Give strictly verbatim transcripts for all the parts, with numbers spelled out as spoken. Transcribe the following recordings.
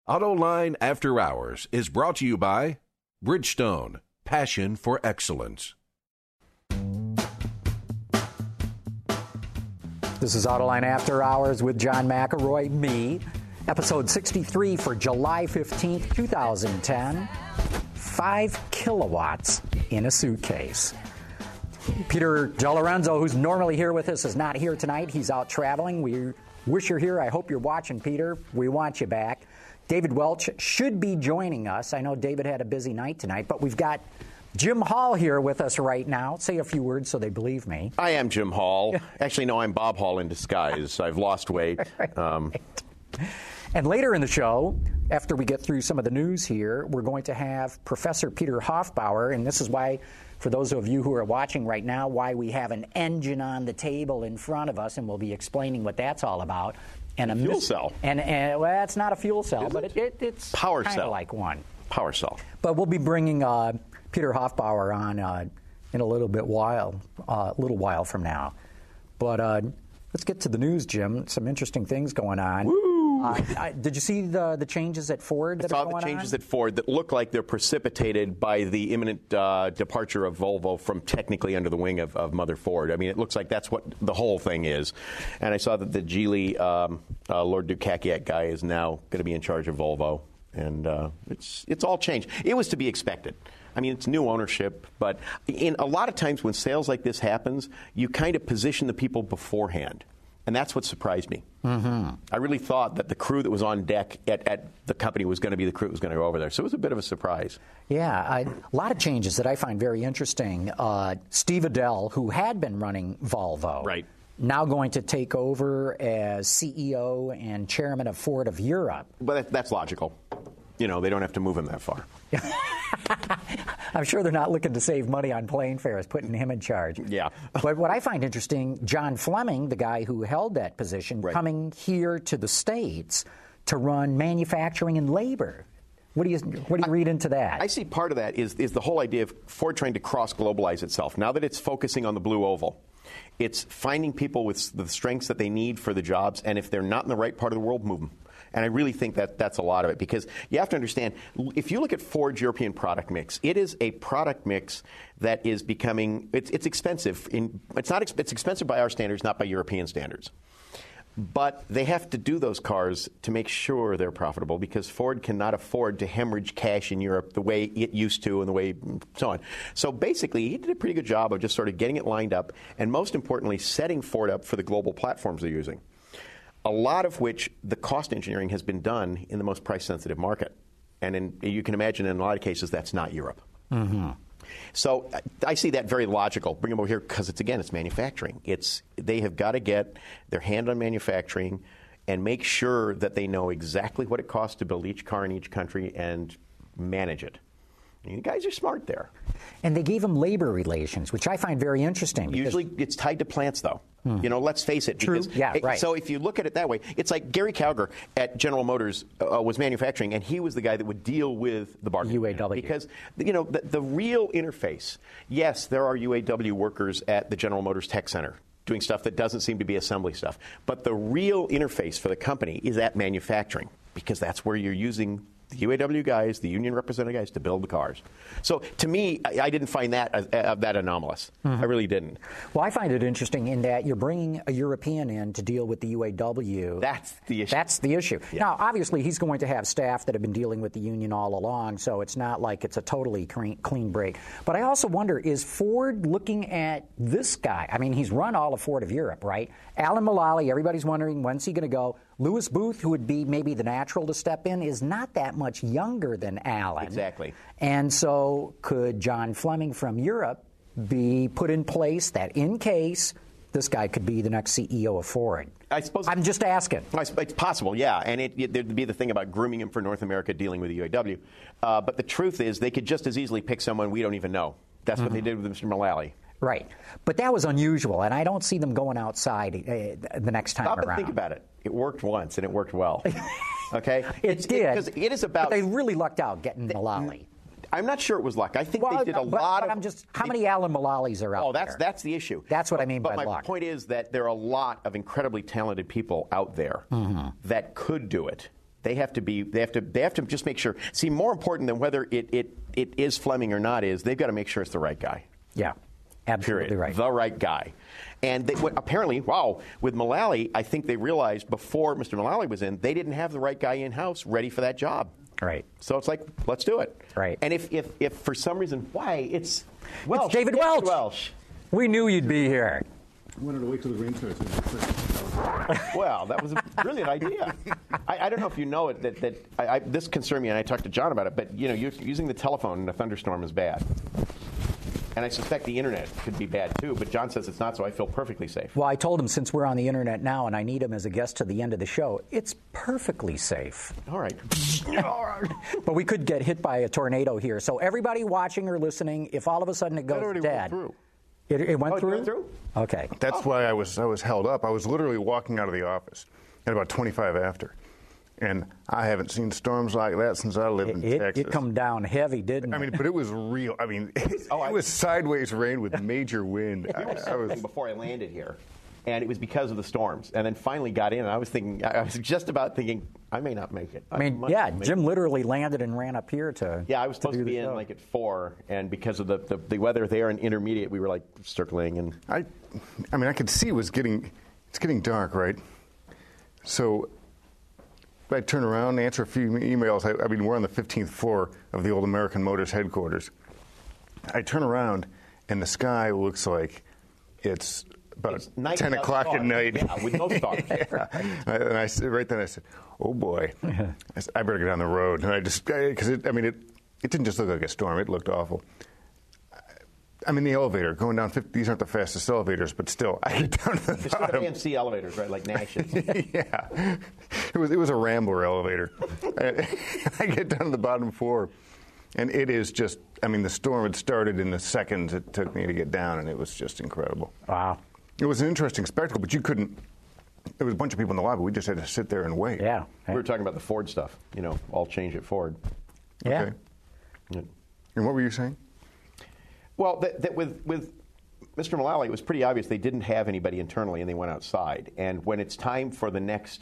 AutoLine After Hours is brought to you by Bridgestone, passion for excellence. This is AutoLine After Hours with John McElroy, me, episode sixty-three for July fifteenth, twenty ten. Five kilowatts in a suitcase. Peter DeLorenzo, who's normally here with us, is not here tonight. He's out traveling. We wish you're here. I hope you're watching, Peter. We want you back. David Welch should be joining us. I know David had a busy night tonight, but we've got Jim Hall here with us right now. Say a few words so they believe me. I am Jim Hall. Actually, no, I'm Bob Hall in disguise. I've lost weight. Um, and later in the show, after we get through some of the news here, we're going to have Professor Peter Hoffbauer, and this is why, for those of you who are watching right now, why we have an engine on the table in front of us, and we'll be explaining what that's all about. And a fuel mis- cell. And, and well, it's not a fuel cell, Is but it? it, it, it's Power kind of cell. like one. Power cell. But we'll be bringing uh, Peter Hoffbauer on uh, in a little bit while, a uh, little while from now. But uh, let's get to the news, Jim. Some interesting things going on. Woo! Uh, I, did you see the the changes at Ford that I are saw going the changes on? at Ford that look like they're precipitated by the imminent uh, departure of Volvo from technically under the wing of, of Mother Ford. I mean, it looks like that's what the whole thing is. And I saw that the Geely um, uh, Lord Dukakiak guy is now going to be in charge of Volvo. And uh, it's it's all changed. It was to be expected. I mean, it's new ownership, but in a lot of times when sales like this happens, you kind of position the people beforehand. And that's what surprised me. Mm-hmm. I really thought that the crew that was on deck at, at the company was going to be the crew that was going to go over there. So it was a bit of a surprise. Yeah, I, a lot of changes that I find very interesting. Uh, Steve Adel, who had been running Volvo, right, now going to take over as C E O and chairman of Ford of Europe. But that, that's logical. You know, they don't have to move him that far. I'm sure they're not looking to save money on plane fares, putting him in charge. Yeah. But what I find interesting, John Fleming, the guy who held that position, right, coming here to the States to run manufacturing and labor. What do you what do you read into that? I see part of that is, is the whole idea of Ford trying to cross-globalize itself. Now that it's focusing on the blue oval, it's finding people with the strengths that they need for the jobs, and if they're not in the right part of the world, move them. And I really think that that's a lot of it, because you have to understand, if you look at Ford's European product mix, it is a product mix that is becoming, it's, it's expensive. In, it's not it's expensive by our standards, not by European standards. But they have to do those cars to make sure they're profitable, because Ford cannot afford to hemorrhage cash in Europe the way it used to and the way so on. So basically, he did a pretty good job of just sort of getting it lined up, and most importantly, setting Ford up for the global platforms they're using. A lot of which the cost engineering has been done in the most price-sensitive market. And in, you can imagine in a lot of cases that's not Europe. Mm-hmm. So I see that very logical. Bring them over here because, it's again, it's manufacturing. It's They have got to get their hand on manufacturing and make sure that they know exactly what it costs to build each car in each country and manage it. You guys are smart there. And they gave him labor relations, which I find very interesting. Usually it's tied to plants, though. Hmm. You know, let's face it. True. Because, yeah, right. So if you look at it that way, it's like Gary Cowger at General Motors uh, was manufacturing, and he was the guy that would deal with the bargaining. U A W. Because, you know, the, the real interface, yes, there are U A W workers at the General Motors Tech Center doing stuff that doesn't seem to be assembly stuff. But the real interface for the company is at manufacturing, because that's where you're using the U A W guys, the union representative guys, to build the cars. So to me, I, I didn't find that uh, uh, that anomalous. Mm-hmm. I really didn't. Well, I find it interesting in that you're bringing a European in to deal with the U A W. That's the issue. That's the issue. Yeah. Now, obviously, he's going to have staff that have been dealing with the union all along, so it's not like it's a totally clean, clean break. But I also wonder, is Ford looking at this guy? I mean, he's run all of Ford of Europe, right? Alan Mulally, everybody's wondering, when's he going to go? Lewis Booth, who would be maybe the natural to step in, is not that much younger than Alan. Exactly. And so could John Fleming from Europe be put in place that in case this guy could be the next C E O of Ford? I suppose. I'm just asking. It's possible, yeah. And it, it, there'd be the thing about grooming him for North America dealing with the U A W. Uh, but the truth is they could just as easily pick someone we don't even know. That's mm-hmm. what they did with Mister Mulally. Right. But that was unusual, and I don't see them going outside uh, the next time Stop around. Stop and think about it. It worked once, and it worked well. Okay? it it's, did. Because it, it is about... But they really lucked out getting Mulally. I'm not sure it was luck. I think well, they did a but, lot but of... I'm just, how many Alan Mulallis are out Oh, that's there? that's the issue. That's what I mean but by luck. luck. My point is that there are a lot of incredibly talented people out there mm-hmm. that could do it. They have to be. They have to. They have to just make sure. See, more important than whether it it, it is Fleming or not is they've got to make sure it's the right guy. Yeah, absolutely Period. right. The right guy. And they, apparently, wow, with Mullally, I think they realized before Mister Mullally was in, they didn't have the right guy in house ready for that job. Right. So it's like, let's do it. Right. And if if, if for some reason, why it's Welsh, it's David David Welch. Welch. We knew you'd be here. I wanted to wait till the rain starts. Well, that was a brilliant idea. I, I don't know if you know it, that, that I, I, this concerned me, and I talked to John about it, but, you know, you're, using the telephone in a thunderstorm is bad. And I suspect the internet could be bad, too, but John says it's not, so I feel perfectly safe. Well, I told him since we're on the internet now and I need him as a guest to the end of the show, it's perfectly safe. All right. But we could get hit by a tornado here. So everybody watching or listening, if all of a sudden it goes That already dead. went through. It, it went Oh, it through? went through? Okay. That's why I was I was held up. I was literally walking out of the office at about twenty-five after, and I haven't seen storms like that since I lived in It, Texas. it come down heavy, didn't I it? mean, but it was real. I mean, it, Oh, I- it was sideways rain with major wind. We were I, I circling was. before I landed here, and it was because of the storms. And then finally got in, and I was thinking, I was just about thinking, I may not make it. I mean, might yeah, not make Jim it. literally landed and ran up here to. Yeah, I was supposed do to, be the in show. like at four, and because of the, the, the weather there and intermediate, we were like circling. And I, I mean, I could see it was getting. It's getting dark, right? So I turn around and answer a few emails. I, I mean, we're on the fifteenth floor of the old American Motors headquarters. I turn around, and the sky looks like it's about It's night ten without o'clock at stars. night. Yeah, with no stars. Yeah. And I said, right then I said, "Oh boy, I, said, I better get down the road." And I just because it, I mean, it it didn't just look like a storm; it looked awful. I'm in the elevator going down fifty. These aren't the fastest elevators, but still, I get down to the It's still bottom. A M C elevators, right, like Nash's. Yeah, it was it was a Rambler elevator. And I get down to the bottom floor, and it is just. I mean, the storm had started in the seconds it took me to get down, and it was just incredible. Wow. It was an interesting spectacle, but you couldn't. There was a bunch of people in the lobby. We just had to sit there and wait. Yeah. We were talking about the Ford stuff, you know, all change at Ford. Yeah. Okay. Yeah. And what were you saying? Well, that, that with with Mister Mullally, it was pretty obvious they didn't have anybody internally, and they went outside. And when it's time for the next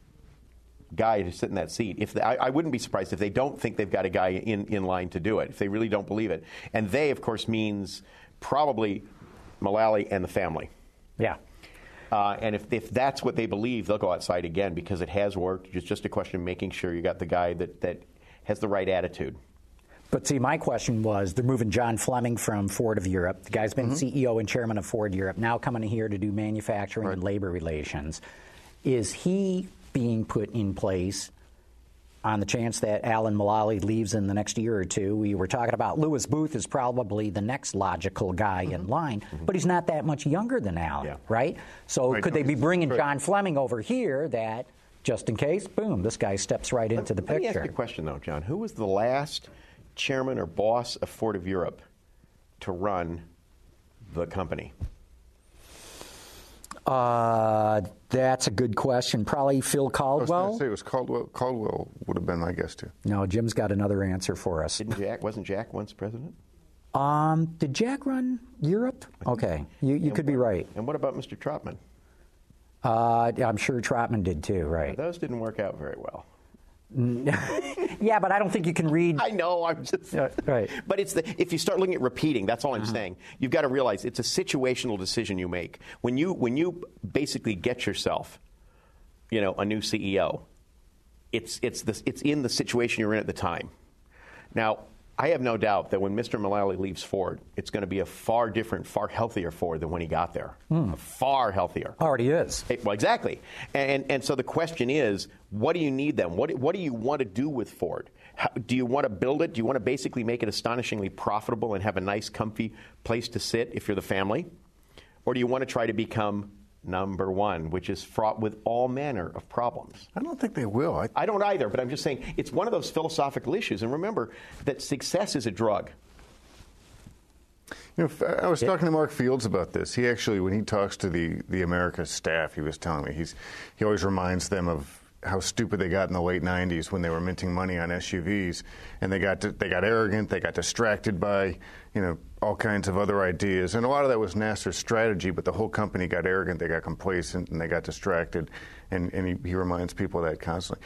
guy to sit in that seat, if they, I, I wouldn't be surprised if they don't think they've got a guy in, in line to do it, if they really don't believe it. And they, of course, means probably Mullally and the family. Yeah. Uh, and if, if that's what they believe, they'll go outside again because it has worked. It's just a question of making sure you got the guy that, that has the right attitude. But see, my question was, they're moving John Fleming from Ford of Europe. The guy's been Mm-hmm. C E O and chairman of Ford Europe, now coming here to do manufacturing Right. and labor relations. Is he being put in place on the chance that Alan Mullally leaves in the next year or two? We were talking about Louis Booth is probably the next logical guy in line, but he's not that much younger than Alan, Yeah. right? So Right. could they be bringing Right. John Fleming over here that, just in case, boom, this guy steps right into the Let me ask picture? you a question, though, John. Who was the last chairman or boss of Ford of Europe to run the company? Uh, that's a good question. Probably Phil I was Caldwell. going to say it was Caldwell. Caldwell would have been my guess too. No, Jim's got another answer for us. Didn't Jack? Wasn't Jack once president? Um, did Jack run Europe? Okay, you, you could be right. And what about Mister Trotman? Uh, I'm sure Trotman did too, right? Those didn't work out very well. Yeah, but I don't think you can read. I know. I'm just Yeah, right. But it's the if you start looking at repeating, that's all I'm saying. You've got to realize it's a situational decision you make when you when you basically get yourself, you know, a new C E O. It's it's this it's in the situation you're in at the time. Now, I have no doubt that when Mister Mullally leaves Ford, it's going to be a far different, far healthier Ford than when he got there. A far healthier. Already is. Hey, Well, exactly. And, and so the question is, what do you need then? What, what do you want to do with Ford? How, do you want to build it? Do you want to basically make it astonishingly profitable and have a nice, comfy place to sit if you're the family? Or do you want to try to become number one, which is fraught with all manner of problems? I don't think they will. I, I don't either, but I'm just saying it's one of those philosophical issues. And remember that success is a drug. You know, I was talking to Mark Fields about this. He actually, when he talks to the, the America staff, he was telling me he's he always reminds them of how stupid they got in the late nineties when they were minting money on S U Vs, and they got they got arrogant, they got distracted by you know all kinds of other ideas, and a lot of that was Nasser's strategy. But the whole company got arrogant, they got complacent, and they got distracted. And, and he, he reminds people of that constantly. You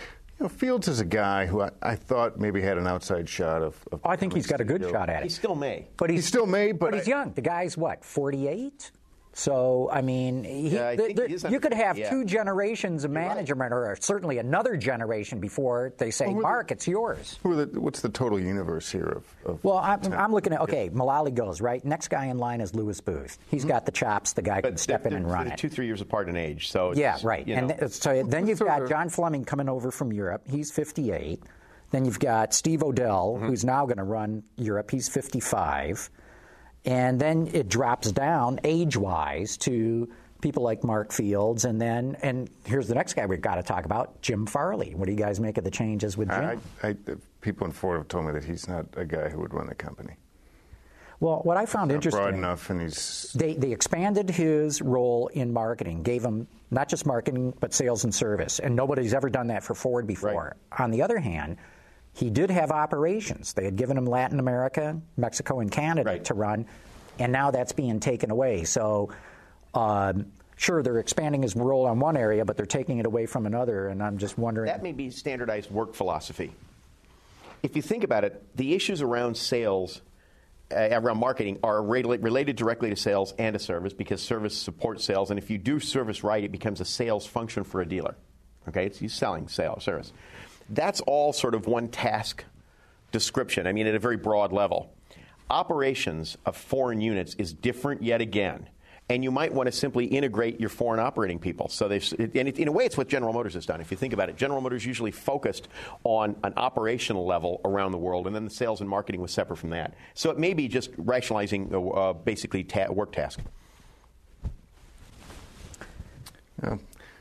know, Fields is a guy who I, I thought maybe had an outside shot of. of I think he's got a good C E O. shot at He it. still may. But He he's still may, but but he's I- young. The guy's what, forty-eight? So, I mean, he, Yeah, I the- think the- he is you under- could have yeah. two generations of You're right. management, or certainly another generation before they say, Well, who are Mark, it's yours. Who are the, what's the total universe here of? of Well, I'm, I'm looking at, okay, Mullally goes, right? Next guy in line is Lewis Booth. He's got the chops. The guy can step they're, in and they're- run they're it. two, three years apart in age. So it's, Yeah, right. you And know. th- so then you've sort got of- John Fleming coming over from Europe. He's fifty-eight. Then you've got Steve Odell, Mm-hmm. who's now going to run Europe. He's fifty-five. And then it drops down age-wise to people like Mark Fields. And then, and here's the next guy we've got to talk about, Jim Farley. What do you guys make of the changes with Jim? I, I, people in Ford have told me that he's not a guy who would run the company. Well, what I found Not interesting, broad enough, and he's they, they expanded his role in marketing, gave him not just marketing, but sales and service. And nobody's ever done that for Ford before. Right. On the other hand, he did have operations. They had given him Latin America, Mexico, and Canada Right. to run, and now that's being taken away. So, um, sure, they're expanding his role on one area, but they're taking it away from another, and I'm just wondering. That may be standardized work philosophy. If you think about it, the issues around sales, uh, around marketing, are rela- related directly to sales and to service, because service supports sales, and if you do service right, it becomes a sales function for a dealer. Okay, it's you selling sales service. That's all sort of one task description. I mean, at a very broad level. Operations of foreign units is different yet again. And you might want to simply integrate your foreign operating people. So they, and it, in a way, it's what General Motors has done. If you think about it, General Motors usually focused on an operational level around the world, and then the sales and marketing was separate from that. So it may be just rationalizing, uh, uh, basically, ta- work task. Yeah.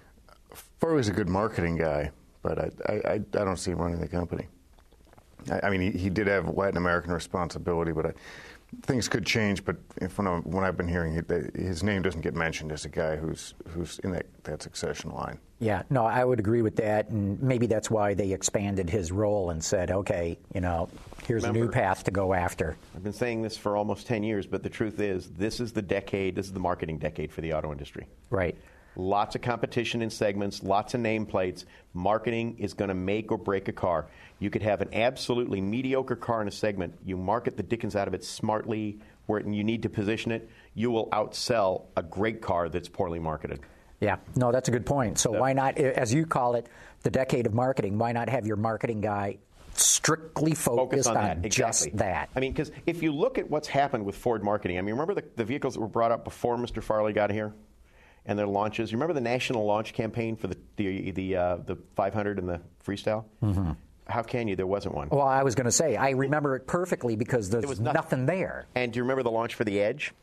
Farley's a good marketing guy, but I, I, I I don't see him running the company. I, I mean, he, he did have Latin American responsibility, but I, things could change. But if when, I, when I've been hearing it, his name doesn't get mentioned as a guy who's who's in that, that succession line. Yeah, no, I would agree with that, and maybe that's why they expanded his role and said, okay, you know, here's a new Remember- path to go after. I've been saying this for almost ten years, but the truth is, this is the decade, this is the marketing decade for the auto industry. Right. Lots of competition in segments, lots of nameplates. Marketing is going to make or break a car. You could have an absolutely mediocre car in a segment. You market the dickens out of it smartly where you need to position it. You will outsell a great car that's poorly marketed. Yeah, no, that's a good point. So Yep. why not, as you call it, the decade of marketing, why not have your marketing guy strictly focused Focus on, on, that. Exactly. just that? I mean, because if you look at what's happened with Ford marketing, I mean, remember the, the vehicles that were brought up before Mister Farley got here? And their launches. You remember the national launch campaign for the the the, uh, the five hundred and the Freestyle? Mm-hmm. How can you? There wasn't one. Well, I was going to say, I remember it perfectly because there's was nothing. nothing. there. And do you remember the launch for the Edge?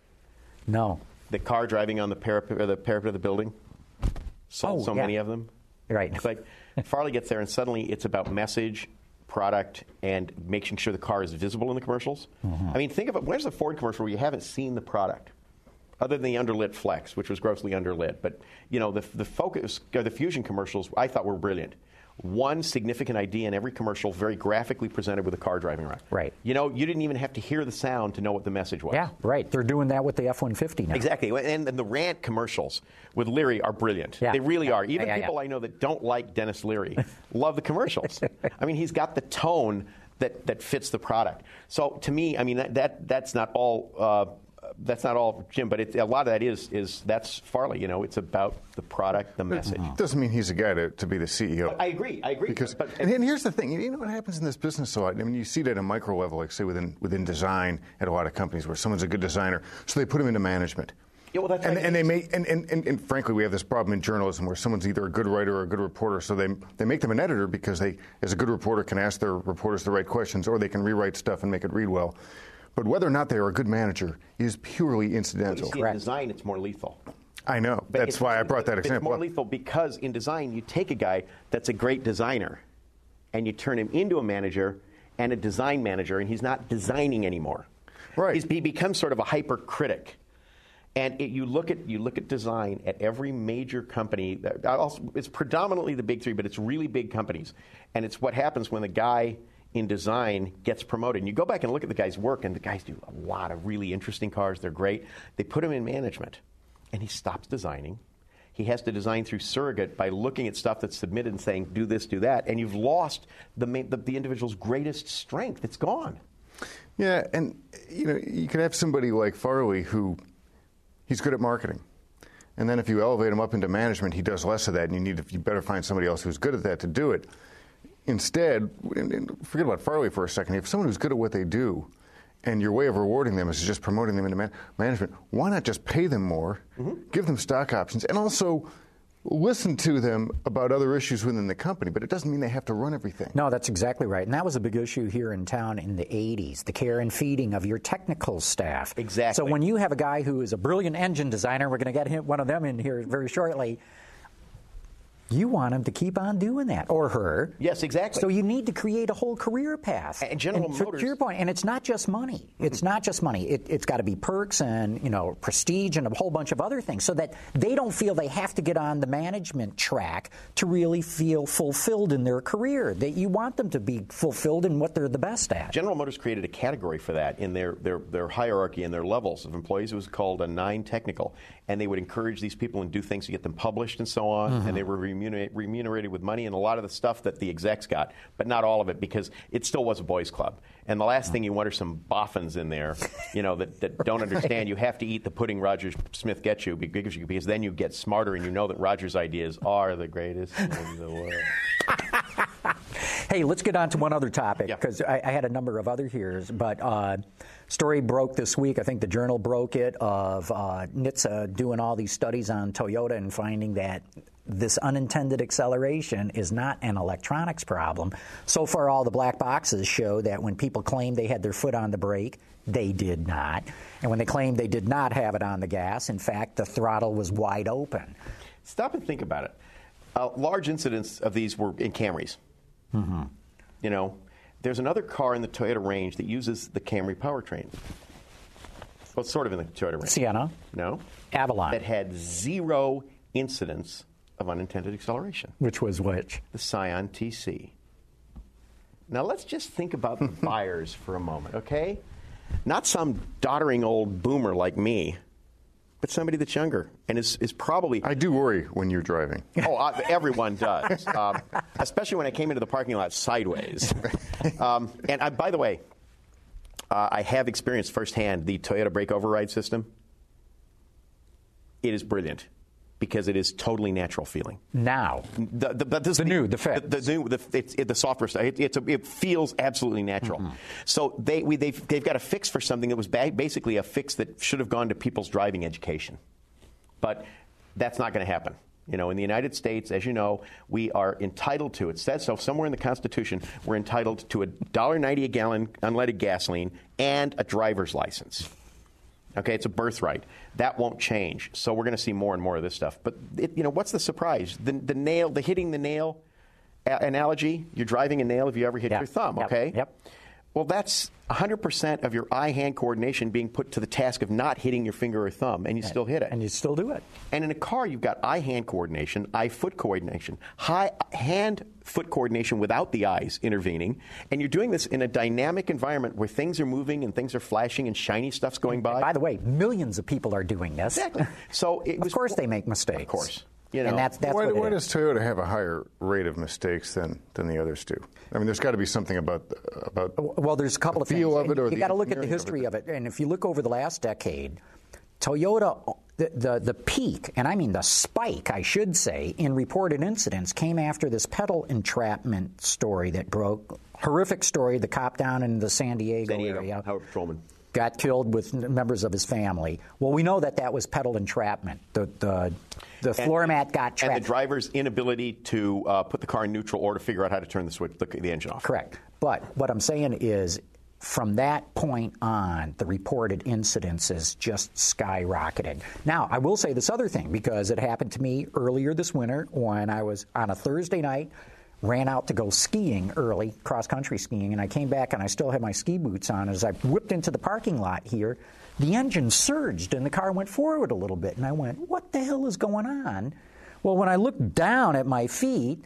No. The car driving on the parapet, or the parapet of the building? Sold Oh, so yeah. many of them. Right. It's like Farley gets there, and suddenly it's about message, product, and making sure the car is visible in the commercials. Mm-hmm. I mean, think of it. Where's the Ford commercial where you haven't seen the product? Other than the underlit Flex, which was grossly underlit. But, you know, the, the Focus, or the Fusion commercials, I thought were brilliant. One significant idea in every commercial, very graphically presented with a car driving around. Right. You know, you didn't even have to hear the sound to know what the message was. Yeah, right. They're doing that with the F one fifty now. Exactly. And, and the rant commercials with Leary are brilliant. Yeah. They really Yeah. are. Even Yeah, yeah, people yeah. I know that don't like Dennis Leary love the commercials. I mean, he's got the tone that, that fits the product. So to me, I mean, that, that that's not all... Uh, That's not all Jim, but it, a lot of that is is that's Farley. You know, it's about the product, the message. Doesn't mean he's a guy to, to be the C E O. I agree. I agree. Because, but, and, and here's the thing, you know what happens in this business a lot? I mean, you see that at a micro level, like say within within design at a lot of companies where someone's a good designer, so they put him into management. Yeah, well, that's and, right. and they make and, and, and, and frankly, we have this problem in journalism where someone's either a good writer or a good reporter, so they they make them an editor because they, as a good reporter, can ask their reporters the right questions, or they can rewrite stuff and make it read well. But whether or not they are a good manager is purely incidental. you see, in design, it's more lethal. I know. But That's it's- why I brought that but example It's more up. lethal because in design, you take a guy that's a great designer, and you turn him into a manager and a design manager, and he's not designing anymore. Right. He's, he becomes sort of a hypercritic. And it, you look at you look at design at every major company. That, also, it's predominantly the big three, but it's really big companies. And it's what happens when the guy in design gets promoted. And you go back and look at the guy's work, and the guys do a lot of really interesting cars. They're great. They put him in management, and he stops designing. He has to design through surrogate by looking at stuff that's submitted and saying, do this, do that. And you've lost the, main, the, the individual's greatest strength. It's gone. Yeah, and you know, you could have somebody like Farley who he's good at marketing. And then if you elevate him up into management, he does less of that, and you need you better find somebody else who's good at that to do it. Instead, forget about Farley for a second. If someone who's good at what they do, and your way of rewarding them is just promoting them into man- management, why not just pay them more, mm-hmm. give them stock options, and also listen to them about other issues within the company, but it doesn't mean they have to run everything. No, that's exactly right. And that was a big issue here in town in the eighties, the care and feeding of your technical staff. Exactly. So when you have a guy who is a brilliant engine designer, we're going to get him, one of them in here very shortly, you want him to keep on doing that, or her. Yes, exactly. So you need to create a whole career path. And General and Motors. To your point, and it's not just money. It's not just money. It, it's got to be perks and, you know, prestige and a whole bunch of other things, so that they don't feel they have to get on the management track to really feel fulfilled in their career. That you want them to be fulfilled in what they're the best at. General Motors created a category for that in their their, their hierarchy and their levels of employees. It was called a nine technical, and they would encourage these people and do things to get them published and so on, mm-hmm. and they were remunerate, remunerated with money and a lot of the stuff that the execs got, but not all of it, because it still was a boys' club. And the last thing you want are some boffins in there, you know, that, that don't understand you have to eat the pudding Roger Smith gets you, because, you, because then you get smarter and you know that Roger's ideas are the greatest in the world. Hey, let's get on to one other topic, because yeah. I, I had a number of other here, but uh, story broke this week. I think the Journal broke it, of uh, N H T S A doing all these studies on Toyota and finding that this unintended acceleration is not an electronics problem. So far, all the black boxes show that when people claim they had their foot on the brake, they did not. And when they claimed they did not have it on the gas, in fact, the throttle was wide open. Stop and think about it. Uh, large incidents of these were in Camrys. Mm-hmm. You know, there's another car in the Toyota range that uses the Camry powertrain. Well, it's sort of in the Toyota range. Sienna. No. Avalon. That had zero incidents of unintended acceleration. Which was which? The Scion T C. Now let's just think about the buyers for a moment, okay? Not some doddering old boomer like me, but somebody that's younger and is, is probably... I do worry when you're driving. Oh, uh, everyone does, um, especially when I came into the parking lot sideways. Um, and I, by the way, uh, I have experienced firsthand the Toyota brake override system. It is brilliant, because it is totally natural feeling. Now, the, the, the, this, the new, the fix. fix. The, the new, the, it's, it, the software stuff. It, it's a, it feels absolutely natural. Mm-hmm. So they, we, they've, they've got a fix for something that was ba- basically a fix that should have gone to people's driving education. But that's not going to happen. You know, in the United States, as you know, we are entitled to, it says so somewhere in the Constitution, we're entitled to a one dollar and ninety cents a gallon unleaded gasoline and a driver's license. Okay, it's a birthright. That won't change. So we're going to see more and more of this stuff. But, it, you know, what's the surprise? The, the nail, the hitting the nail a- analogy, you're driving a nail if you ever hit yep. your thumb, yep. okay? Yep. Well, that's one hundred percent of your eye-hand coordination being put to the task of not hitting your finger or thumb, and you still hit it. And you still do it. And in a car, you've got eye-hand coordination, eye-foot coordination, high hand-foot coordination without the eyes intervening, and you're doing this in a dynamic environment where things are moving and things are flashing and shiny stuff's going by. By the way, millions of people are doing this. Exactly. So it was, of course they make mistakes. Of course. You know. And that's, that's why, what it why is. does Toyota have a higher rate of mistakes than, than the others do? I mean, there's got to be something about about well, there's a couple the of things. feel of it, or you got to look at the engineering history of it. of it. And if you look over the last decade, Toyota, the, the the peak, and I mean the spike, I should say, in reported incidents came after this pedal entrapment story that broke. Horrific story. The cop down in the San Diego, San Diego area. Howard Patrolman. Got killed with members of his family. Well, we know that that was pedal entrapment. The the, the floor mat got trapped. And the driver's inability to uh, put the car in neutral or to figure out how to turn the switch, the, the engine off. Correct. But what I'm saying is, from that point on, the reported incidences just skyrocketed. Now, I will say this other thing, because it happened to me earlier this winter when I was on a Thursday night, ran out to go skiing early, cross-country skiing, and I came back and I still had my ski boots on. As I whipped into the parking lot here, the engine surged and the car went forward a little bit. And I went, what the hell is going on? Well, when I looked down at my feet,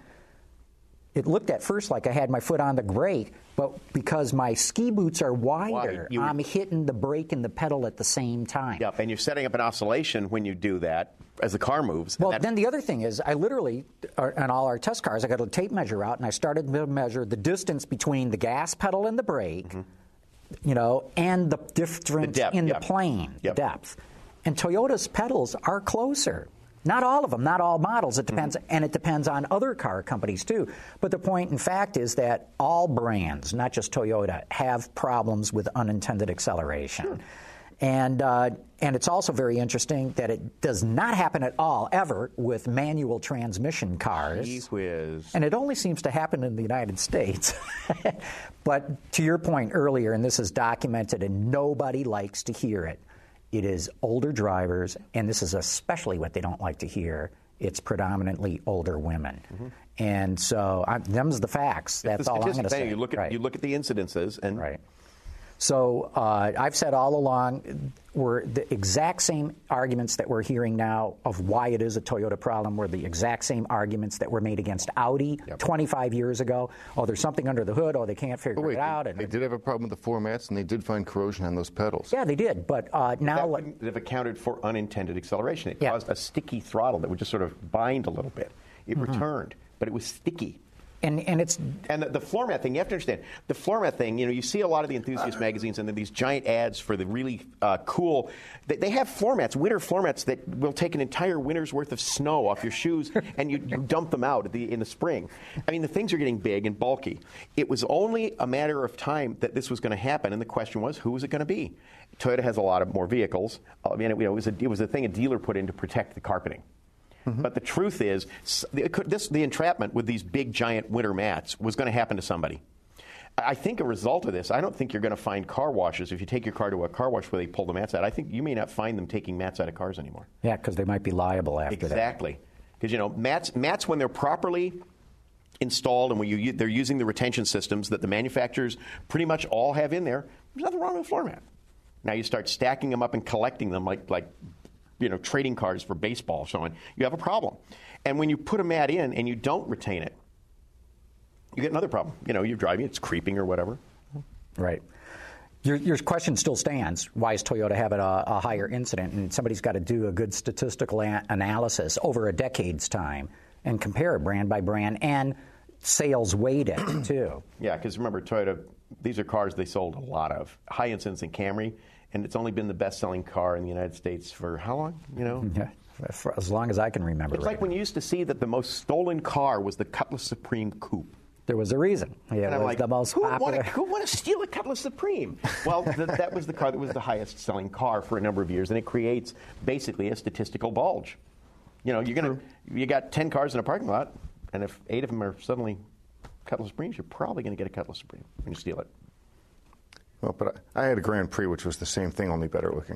it looked at first like I had my foot on the brake, but because my ski boots are wider, Wide. I'm hitting the brake and the pedal at the same time. Yep, and you're setting up an oscillation when you do that, as the car moves. Well, that, then the other thing is, I literally, on all our test cars, I got a tape measure out, and I started to measure the distance between the gas pedal and the brake, mm-hmm. you know, and the difference the depth, in yep. the plane, yep. the depth. And Toyota's pedals are closer. Not all of them, not all models. It depends, mm-hmm. and it depends on other car companies too. But the point, in fact, is that all brands, not just Toyota, have problems with unintended acceleration. Sure. And uh, and it's also very interesting that it does not happen at all, ever, with manual transmission cars. Gee whiz. And it only seems to happen in the United States. But to your point earlier, and this is documented, and nobody likes to hear it, it is older drivers, and this is especially what they don't like to hear. It's predominantly older women. Mm-hmm. And so I, them's the facts. That's the all I'm going to say. You look at right. you look at the incidences, and right. So uh, I've said all along, we're the exact same arguments that we're hearing now of why it is a Toyota problem were the exact same arguments that were made against Audi yep. twenty-five years ago. Oh, there's something under the hood. Oh, they can't figure oh, wait, it out. They, and they did have a problem with the floor mats, and they did find corrosion on those pedals. Yeah, they did. But uh, now that wouldn't have accounted for unintended acceleration. It yeah. caused a sticky throttle that would just sort of bind a little bit. It mm-hmm. returned, but it was sticky. And, and it's and the, the floor mat thing, you have to understand, the floor mat thing, you know, you see a lot of the enthusiast magazines and then these giant ads for the really uh, cool, they, they have floor mats, winter floor mats that will take an entire winter's worth of snow off your shoes and you, you dump them out at the, in the spring. I mean, the things are getting big and bulky. It was only a matter of time that this was going to happen, and the question was, who was it going to be? Toyota has a lot of more vehicles. I mean, it, you know, it, was a, it was a thing a dealer put in to protect the carpeting. Mm-hmm. But the truth is, this, the entrapment with these big, giant winter mats was going to happen to somebody. I think a result of this, I don't think you're going to find car washes. If you take your car to a car wash where they pull the mats out, I think you may not find them taking mats out of cars anymore. Yeah, because they might be liable after exactly. that. Exactly. Because, you know, mats, mats, when they're properly installed and when you, they're using the retention systems that the manufacturers pretty much all have in there, there's nothing wrong with a floor mat. Now you start stacking them up and collecting them like like... you know, trading cards for baseball, so on, you have a problem. And when you put a mat in and you don't retain it, you get another problem. You know, you're driving, it's creeping or whatever. Right. Your, your question still stands. Why is Toyota having a, a higher incident? And somebody's got to do a good statistical a- analysis over a decade's time and compare brand by brand and sales weighted, too. Yeah, because remember, Toyota, these are cars they sold a lot of. High incidence in Camry. And it's only been the best-selling car in the United States for how long, you know? Yeah, for as long as I can remember. It's right like when you used to see that the most stolen car was the Cutlass Supreme Coupe. There was a reason. Yeah, and it I'm was like, the most who popular. Would who want to steal a Cutlass Supreme? Well, the, that was the car that was the highest-selling car for a number of years, and it creates basically a statistical bulge. You know, you're gonna you got ten cars in a parking lot, and if eight of them are suddenly Cutlass Supremes, you're probably going to get a Cutlass Supreme when you steal it. Well, but I, I had a Grand Prix, which was the same thing, only better looking.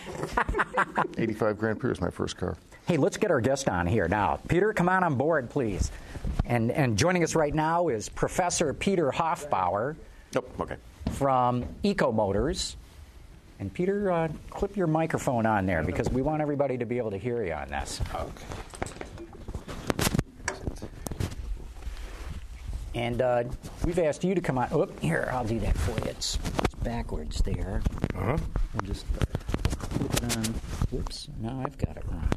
eighty-five Grand Prix was my first car. Hey, let's get our guest on here now. Peter, come on on board, please. And and joining us right now is Professor Peter Hoffbauer. Oh, okay. From Ecomotors. And Peter, uh, clip your microphone on there because we want everybody to be able to hear you on this. Okay. And uh, we've asked you to come on. Oh, here, I'll do that for you. It's, it's backwards there. Uh-huh. We'll just flip it on. Whoops, now I've got it wrong.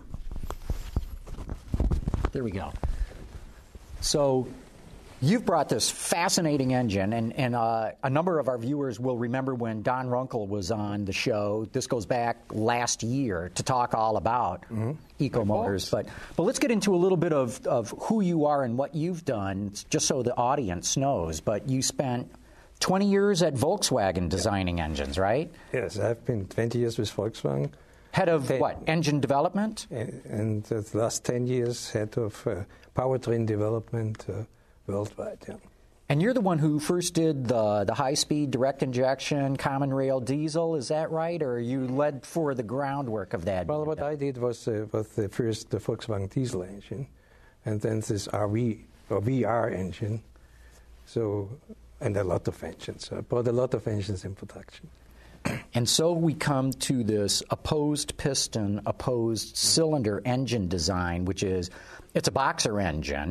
There we go. So you've brought this fascinating engine, and, and uh, a number of our viewers will remember when Don Runkle was on the show. This goes back last year to talk all about mm-hmm. Ecomotors. But but let's get into a little bit of, of who you are and what you've done, just so the audience knows. But you spent twenty years at Volkswagen designing yeah. engines, right? Yes, I've been twenty years with Volkswagen. Head of ten, what? Engine development? And, and the last ten years, head of uh, powertrain development uh, worldwide, yeah. And you're the one who first did the the high-speed direct injection common rail diesel, is that right? Or you led for the groundwork of that? Well, what I did was uh, was the first the Volkswagen diesel engine, and then this R V or V R engine. So, and a lot of engines. So I brought a lot of engines in production. And so we come to this opposed piston, opposed cylinder engine design, which is, it's a boxer engine.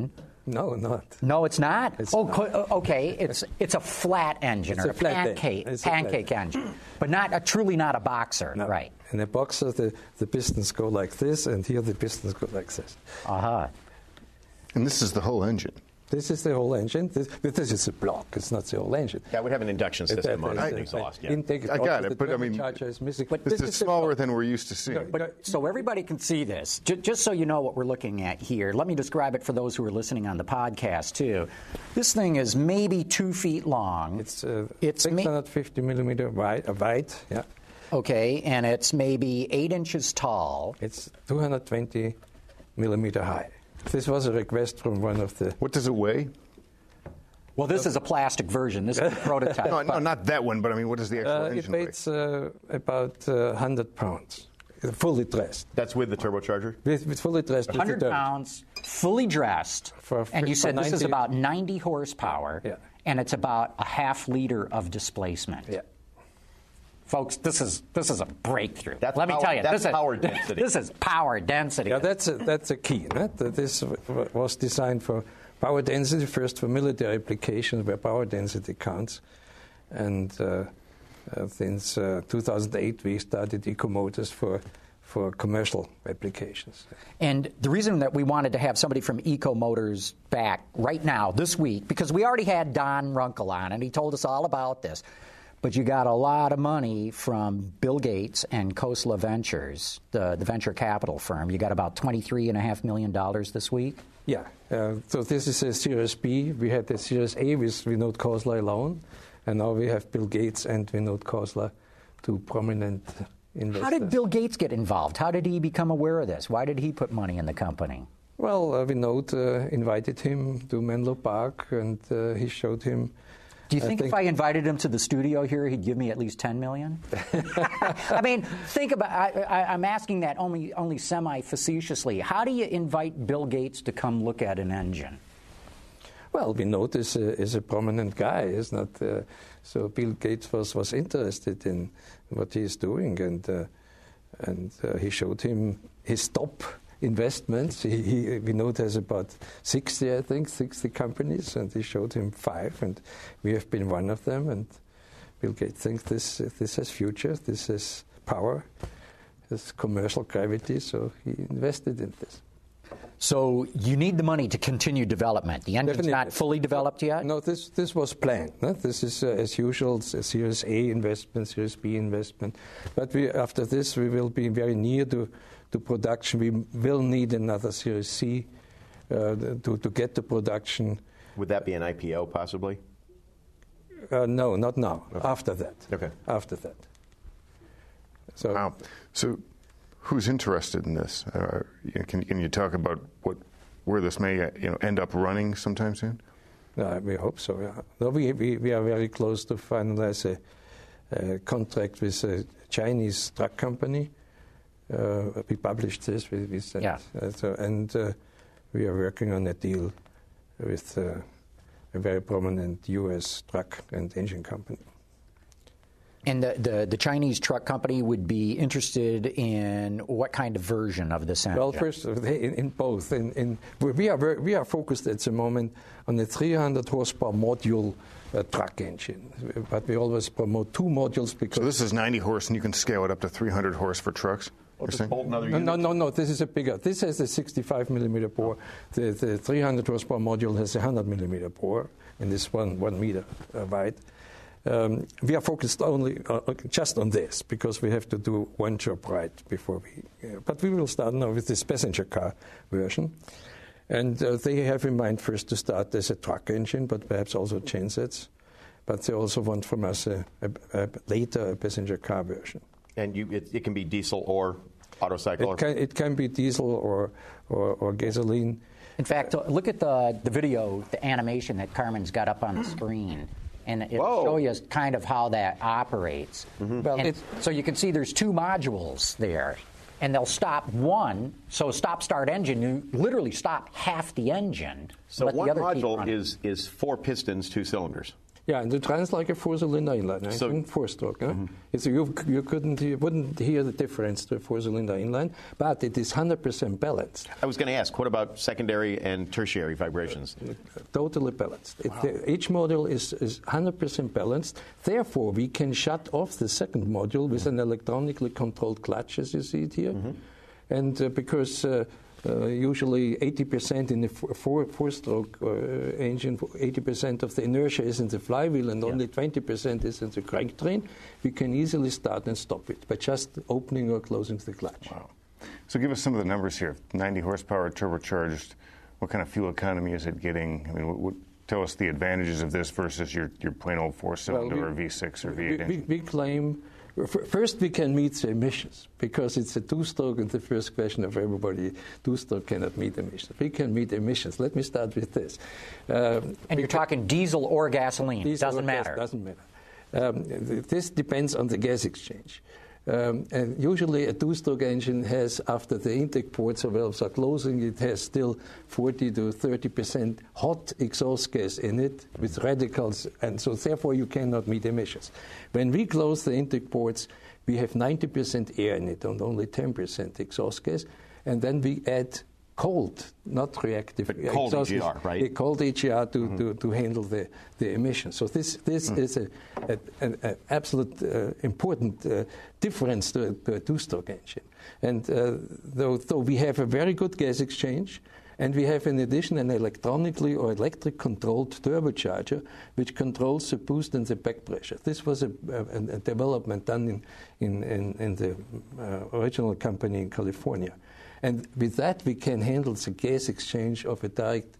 No, not. No, it's not. It's oh, not. co- okay. It's it's a flat engine It's or a flat pancake engine. It's a flat pancake engine. engine, but not a, truly not a boxer, No. right? In a boxer, the, the pistons go like this, and here the pistons go like this. Uh huh. And this is the whole engine. This is the whole engine. This, but this is a block. It's not the whole engine. That would have an induction system on I- it, the exhaust. Yeah. Intake, I got it, the but I mean, turbocharger is missing. But This, This is is the- smaller than we're used to seeing. But so everybody can see this. J- just so you know what we're looking at here, let me describe it for those who are listening on the podcast too. This thing is maybe two feet long. It's uh, It's ma- six hundred fifty millimeter wide, uh, wide. Yeah, okay, and it's maybe eight inches tall. it's two hundred twenty millimeter high. This was a request from one of the. What does it weigh? Well, this is a plastic version. This is a prototype. No, no, not that one, but I mean, what does the actual Uh, it engine weigh? weighs uh, about uh, one hundred pounds, uh, fully dressed. That's with the turbocharger? With, with fully dressed. with the one hundred turbo. pounds, fully dressed, For- and you for said this is ninety about ninety horsepower, Yeah. and it's about a half liter of displacement. Yeah. Folks, this is this is a breakthrough. That's Let me power- tell you, that's this is, power density. This is power density. Yeah, that's a, that's a key. Right? That This w- was designed for power density, first for military applications where power density counts. And uh, uh, since uh, two thousand eight, we started Ecomotors for, for commercial applications. And the reason that we wanted to have somebody from Eco Motors back right now, this week, because we already had Don Runkle on, and he told us all about this. But you got a lot of money from Bill Gates and Khosla Ventures, the, the venture capital firm. You got about twenty-three point five million dollars this week. Yeah, uh, so this is a Series B. We had the Series A with Vinod Khosla alone, and now we have Bill Gates and Vinod Khosla, two prominent investors. How did Bill Gates get involved? How did he become aware of this? Why did he put money in the company? Well, uh, Vinod uh, invited him to Menlo Park, and uh, he showed him. Do you think, think if I invited him to the studio here, he'd give me at least ten million? I mean, think about. I, I, I'm asking that only only semi-facetiously. How do you invite Bill Gates to come look at an engine? Well, Vinod is a, is a prominent guy, is not? Uh, so Bill Gates was, was interested in what he is doing, and uh, and uh, he showed him his top investments. He, he, Vinod has about sixty, I think, sixty companies, and he showed him five, and we have been one of them. And Bill Gates thinks this this has future, this has power, this commercial gravity, so he invested in this. So you need the money to continue development. The engine's Definitely. not fully developed yet? No, this this was planned. No? This is, uh, as usual, a Series A investment, Series B investment. But we, after this, we will be very near to, to production. We will need another Series C uh, to, to get to production. Would that be an I P O, possibly? Uh, no, not now. After that. Okay. After that. So, Wow. So, who's interested in this? Uh, you know, can, can you talk about what where this may uh, you know end up running sometime soon? uh, we hope so. Yeah. No, we, we we are very close to finalize a, a contract with a Chinese truck company. Uh, we published this. We, we sent, Yeah. uh, so, and uh, we are working on a deal with uh, a very prominent U S truck and engine company. And the, the, the Chinese truck company would be interested in what kind of version of this engine? Well, first, uh, they- in, in both. In, in, we, are very, we are focused at the moment on a three hundred horsepower module uh, truck engine, but we always promote two modules because. So this is ninety horse, and you can scale it up to three hundred horse for trucks. You're saying? another No, no, no, no. This is a bigger. This has a sixty-five millimeter bore. The, the three hundred horsepower module has a one hundred millimeter bore, and this one one meter uh, wide. Um, we are focused only uh, just on this because we have to do one job right before we. Uh, but we will start now with this passenger car version, and uh, they have in mind first to start as a truck engine, but perhaps also chainsets. But they also want from us a, a, a later a passenger car version. And you, it, it can be diesel or auto cycle? It can, it can be diesel or, or, or gasoline. In fact, uh, look at the, the video, the animation that Carmen's got up on the screen. And it'll Whoa. show you kind of how that operates. Well, And it- so you can see there's two modules there. And they'll stop one, so stop-start engine, you literally stop half the engine. So let one the other keep module running. is, is four pistons, two cylinders. Yeah, and it runs like a four-cylinder inline engine, So- four-stroke. Huh? It's, you you couldn't you wouldn't hear the difference to a four-cylinder inline, but it is one hundred percent balanced, I was going to ask, what about secondary and tertiary vibrations? totally balanced. It, the, each module is is one hundred percent balanced. Therefore, we can shut off the second module with an electronically controlled clutch, as you see it here, and uh, because. Uh, Uh, usually eighty percent in the four, four-stroke uh, engine, eighty percent of the inertia is in the flywheel and only twenty percent is in the crank train. We can easily start and stop it by just opening or closing the clutch. Wow. So give us some of the numbers here. ninety horsepower turbocharged. What kind of fuel economy is it getting? I mean, what, what, tell us the advantages of this versus your, your plain old four-cylinder Well, we- or V six or V eight We, we, engine. we claim, f- first we can meet the emissions because it's a two-stroke and the first question of everybody, two-stroke cannot meet emissions. We can meet emissions. Let me start with this. Um, And you're talking diesel or gasoline. Diesel Doesn't or gas, matter. Doesn't matter. Um, th- this depends on the gas exchange. Um, and usually a two-stroke engine has, after the intake ports or valves are closing, it has still forty to thirty percent hot exhaust gas in it with radicals, and so therefore you cannot meet emissions. When we close the intake ports, we have ninety percent air in it and only ten percent exhaust gas, and then we add cold, not reactive. But cold exhaust E G R, gas, right? a cold E G R to, mm-hmm. to, to handle the, the emissions. So this this mm. is a, a, an, an absolute uh, important uh, difference to, to a two-stroke engine. And uh, though, though we have a very good gas exchange, and we have in addition an electronically or electric controlled turbocharger which controls the boost and the back pressure. This was a, a, a development done in, in, in, in the uh, original company in California. And with that, we can handle the gas exchange of a direct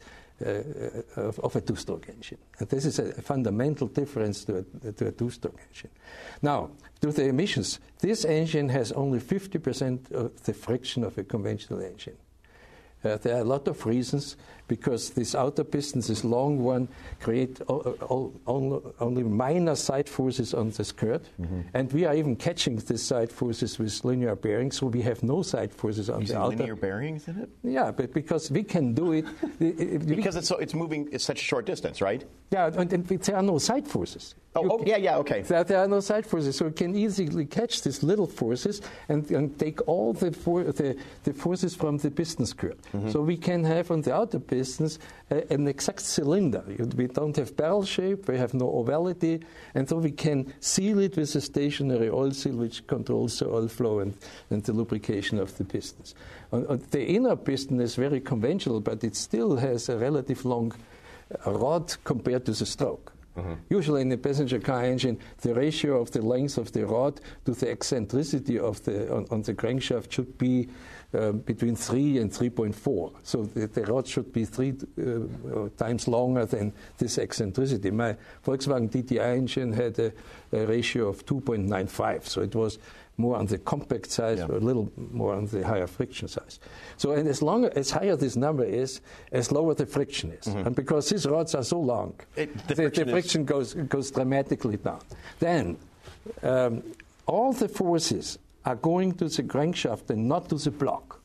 uh, of, of a two-stroke engine. And this is a, a fundamental difference to a, to a two-stroke engine. Now, to the emissions, this engine has only fifty percent of the friction of a conventional engine. Uh, there are a lot of reasons, because this outer piston, this long one, create o- o- only, only minor side forces on the skirt, mm-hmm. and we are even catching these side forces with linear bearings, so we have no side forces on You the see outer. linear bearings in it? Yeah, but because we can do it. Because it's so it's moving at such a short distance, right? Yeah, and, and there are no side forces. Oh, You oh, can- yeah, yeah, okay. There, there are no side forces, so you can easily catch these little forces and, and take all the, for, the the forces from the piston skirt. Mm-hmm. So we can have on the outer pistons uh, an exact cylinder. You- We don't have barrel shape, we have no ovality, and so we can seal it with a stationary oil seal which controls the oil flow and, and the lubrication of the pistons. On, on the inner piston is very conventional, but it still has a relative long uh, rod compared to the stroke. Mm-hmm. Usually in a passenger car engine, the ratio of the length of the rod to the eccentricity of the on, on the crankshaft should be um, between three and three point four. So the, the rod should be three uh, times longer than this eccentricity. My Volkswagen D T I engine had a, a ratio of two point nine five, so it was more on the compact size, Yeah. or a little more on the higher friction size. So, and as long as higher this number is, as lower the friction is. Mm-hmm. And because these rods are so long, It- the the, friction the is- friction goes goes dramatically down. Then, um, all the forces are going to the crankshaft and not to the block.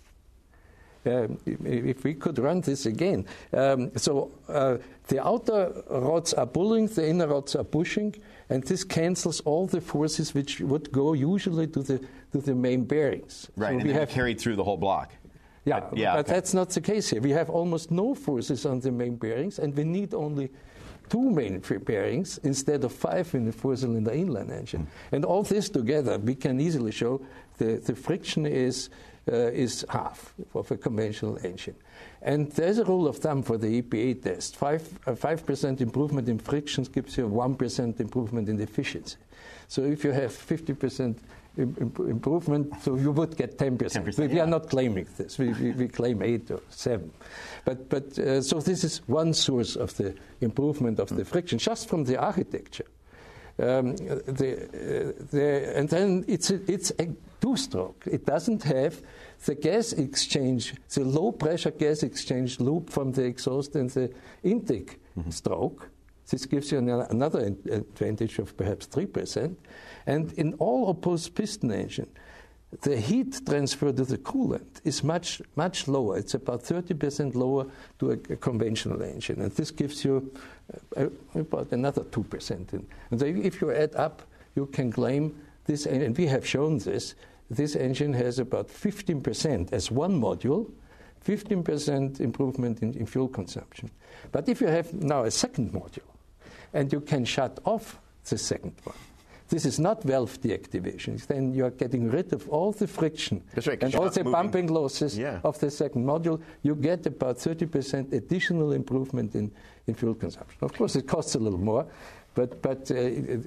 Um, if we could run this again. Um, so uh, the outer rods are pulling, the inner rods are pushing, and this cancels all the forces which would go usually to the to the main bearings. Right, So and we then have carried through the whole block. yeah, But- yeah, but okay. that's not the case here. We have almost no forces on the main bearings, and we need only two main f- bearings instead of five in the four-cylinder inline engine. Hmm. And all this together, we can easily show the, the friction is uh, is half of a conventional engine. And there's a rule of thumb for the E P A test. Five, uh, five percent improvement in frictions gives you a one percent improvement in efficiency. So if you have fifty percent im- im- improvement, so you would get ten percent. ten percent, We are yeah. not claiming this. We, we, we claim eight or seven. But, but uh, so this is one source of the improvement of the friction, just from the architecture. Um, the, uh, the, and then it's a, it's a two-stroke. It doesn't have the gas exchange, the low-pressure gas exchange loop from the exhaust and the intake mm-hmm. stroke. This gives you an, another advantage of perhaps three percent. And in all opposed piston engine, the heat transfer to the coolant is much, much lower. It's about thirty percent lower to a, a conventional engine. And this gives you uh, about another two percent. In. And so if you add up, you can claim this, and we have shown this, this engine has about fifteen percent as one module, fifteen percent improvement in, in fuel consumption. But if you have now a second module, and you can shut off the second one, this is not valve deactivation. Then you are getting rid of all the friction That's right, and all the bumping losses yeah. of the second module. You get about thirty percent additional improvement in, in fuel consumption. Of course, it costs a little more, but but uh,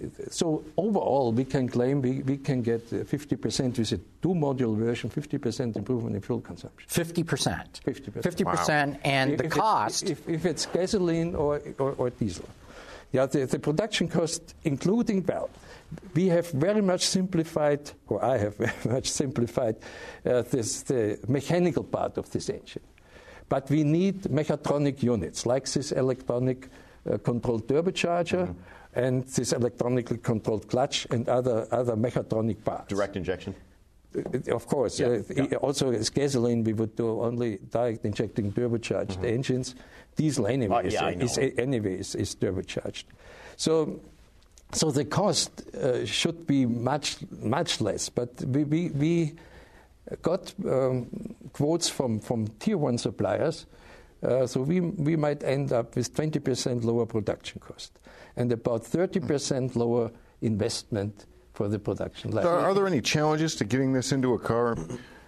so overall we can claim we, we can get uh, fifty percent with a two-module version, fifty percent improvement in fuel consumption. fifty percent. fifty percent. fifty percent, wow. And if the it's, cost. If, if it's gasoline or, or, or diesel. Yeah, the, the production cost, including valve. We have very much simplified, or I have very much simplified, uh, this, the mechanical part of this engine. But we need mechatronic units, like this electronic uh, controlled turbocharger mm-hmm. and this electronically controlled clutch and other, other mechatronic parts. Direct injection? Uh, of course. Yeah. Uh, Yeah. Also, as gasoline, we would do only direct injecting turbocharged mm-hmm. engines. Diesel anyway, oh, yeah, is, is, anyway is, is turbocharged. So, so the cost uh, should be much, much less. But we, we, we got um, quotes from, from tier one suppliers. Uh, so we, we might end up with twenty percent lower production cost and about thirty percent lower investment for the production line. So are, are there any challenges to getting this into a car?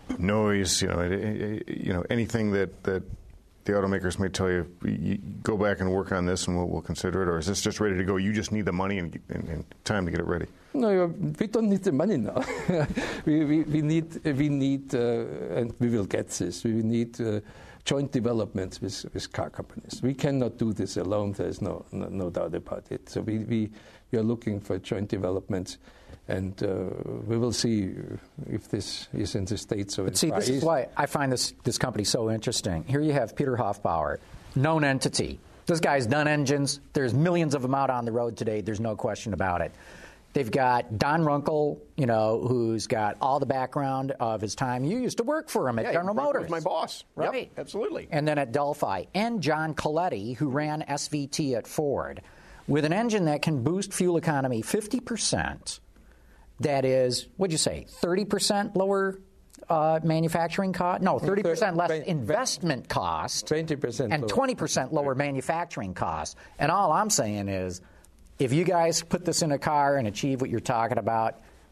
Noise, you know, you know, anything that, that the automakers may tell you, you, go back and work on this and we'll, we'll consider it, or is this just ready to go? You just need the money and, and, and time to get it ready. No, we don't need the money now. we, we, we need, we need uh, and we will get this, we need uh, joint developments with, with car companies. We cannot do this alone, there's no, no, no doubt about it. So we, we, we are looking for joint developments. And uh, we will see if this is in the States or in But see, this is why I find this, this company so interesting. Here you have Peter Hoffbauer, known entity. This guy's done engines. There's millions of them out on the road today. There's no question about it. They've got Don Runkle, you know, who's got all the background of his time. You used to work for him at yeah, General Motors. Was my boss. Right. Yep, absolutely. And then at Delphi. And John Coletti, who ran S V T at Ford, with an engine that can boost fuel economy fifty percent. That is, what'd you say, thirty percent lower uh, manufacturing cost? No, thirty percent less investment cost. twenty percent and lower. twenty percent lower manufacturing cost. And all I'm saying is, if you guys put this in a car and achieve what you're talking about,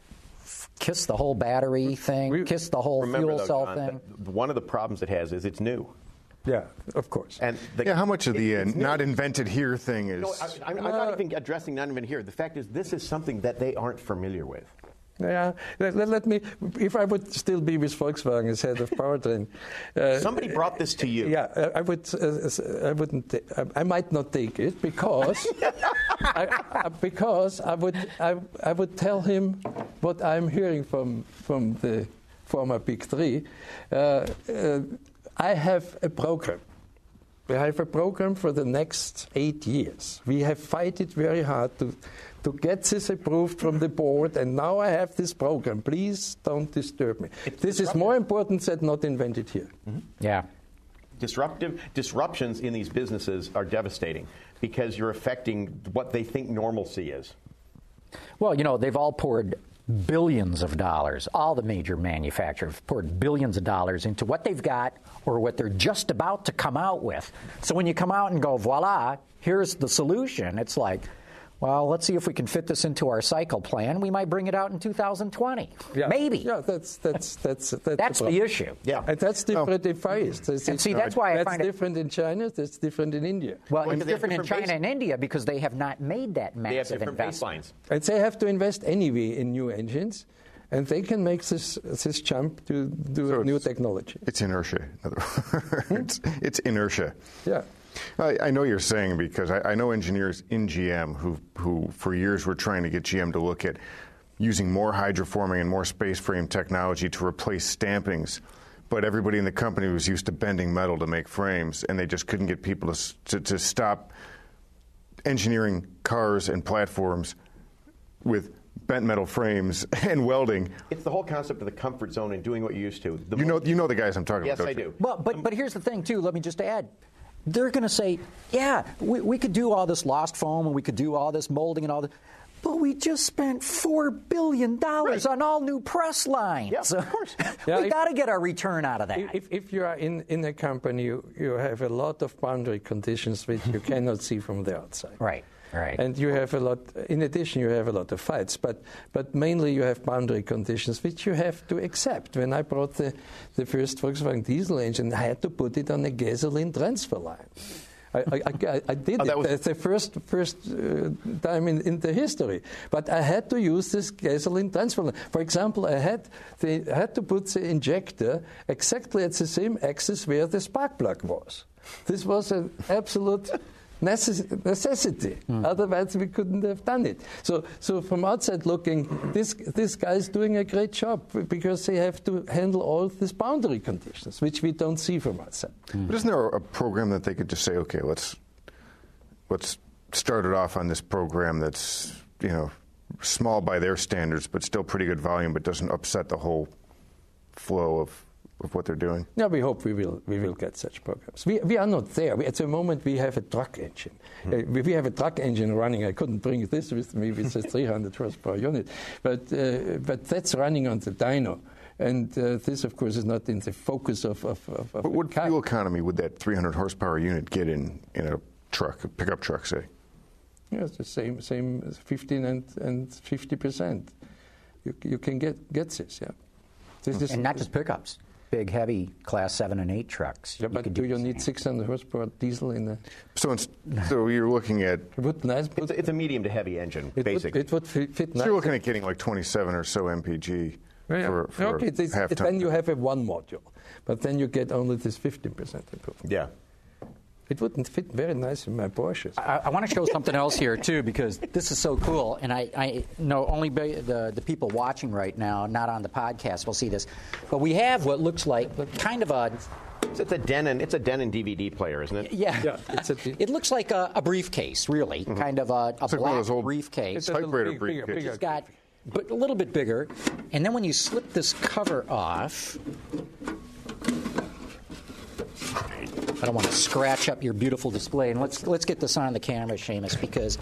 kiss the whole battery thing, kiss the whole Remember, fuel though, cell John, thing. that one of the problems it has is it's new. Yeah, of course. And the, yeah, how much of it, the uh, not invented here thing is... No, I, I'm, I'm not even addressing not invented here. The fact is, this is something that they aren't familiar with. Yeah, let, let, let me, if I would still be with Volkswagen as head of powertrain. Uh, Somebody brought this to you. Yeah, I would, uh, I wouldn't, I, I might not take it because, I, I, because I would, I, I would tell him what I'm hearing from, from the former Big Three. Uh, uh, I have a program. We have a program for the next eight years. We have fight it very hard to, to get this approved from the board, and now I have this program. Please don't disturb me. It's this is more important than not invented here. Mm-hmm. Yeah. Disruptive disruptions in these businesses are devastating because you're affecting what they think normalcy is. Well, you know, they've all poured billions of dollars, all the major manufacturers have poured billions of dollars into what they've got or what they're just about to come out with. So when you come out and go, voila, here's the solution, it's like, well, let's see if we can fit this into our cycle plan. We might bring it out in two thousand twenty. Yeah. Maybe. Yeah, that's that's that's that's, that's the, the issue. Yeah, and that's different oh. in Far East. That's, and see, that's why I that's find different it, in China. That's different in India. Well, well it's different, different in China base- and India because they have not made that massive they have different investment. baselines. And they have to invest anyway in new engines, and they can make this this jump to do So new it's- technology. It's inertia. In other words, it's inertia. Yeah. I, I know you're saying because I, I know engineers in G M who, who for years were trying to get G M to look at using more hydroforming and more space frame technology to replace stampings. But everybody in the company was used to bending metal to make frames, and they just couldn't get people to, to, to stop engineering cars and platforms with bent metal frames and welding. It's the whole concept of the comfort zone and doing what you used to. The You know, you know the guys I'm talking yes, about. I don't you? do. Well, but but here's the thing too. Let me just add. They're going to say, yeah, we, we could do all this lost foam and we could do all this molding and all that, but we just spent four billion dollars Right. on all new press lines. Yeah, of course. Yeah, we if- got to get our return out of that. If, if you are in, in a company, you, you have a lot of boundary conditions which you cannot see from the outside. Right, right. And you have a lot, in addition, you have a lot of fights, but, but mainly you have boundary conditions which you have to accept. When I brought the, the first Volkswagen diesel engine, I had to put it on a gasoline transfer line. I, I, I, I did Oh, that it. was- That's the first first uh, time in, in the history. But I had to use this gasoline transfer line. For example, I had the, I had to put the injector exactly at the same axis where the spark plug was. This was an absolute necess- necessity. Otherwise, we couldn't have done it. So, so from outside looking, this this guy is doing a great job because they have to handle all these boundary conditions, which we don't see from outside. But isn't there a program that they could just say, okay, let's let's start it off on this program that's, you know, small by their standards, but still pretty good volume, but doesn't upset the whole flow of, of what they're doing? Yeah, we hope we will we will get such programs. We we are not there. We, at the moment, we have a truck engine. Hmm. Uh, we, we have a truck engine running. I couldn't bring this with me with a three hundred horsepower unit, but uh, but that's running on the dyno. And uh, this, of course, is not in the focus of of, of, of But what the car. fuel economy would that three hundred horsepower unit get in, in a truck, a pickup truck, say? Yeah, it's the same same as fifteen and and fifty percent. You you can get get this. Yeah. This is and not just pickups. Big, heavy Class seven and eight trucks. Yeah, but could do the you same. need six hundred horsepower diesel in the? So, it's, so you're looking at, It would nice. It's a, it's a medium to heavy engine, it would, basically. it would fit, fit so nice. you're looking at getting like twenty-seven or so M P G Yeah, for, for okay, this, half ton. then you have a one module, but then you get only this fifteen percent improvement. Yeah. It wouldn't fit very nice in my Porsches. I, I want to show something else here, too, because this is so cool. And I, I know only ba- the, the people watching right now, not on the podcast, will see this. But we have what looks like kind of a... It's, it's a Denon. It's a Denon D V D player, isn't it? Yeah. Yeah, it's a- it looks like a, a briefcase, really, kind of a, a It's like one of black those old briefcase. It's a typewriter little bigger, briefcase. bigger. It's got but a little bit bigger. And then when you slip this cover off... I don't want to scratch up your beautiful display. And let's let's get this on the camera, Seamus, because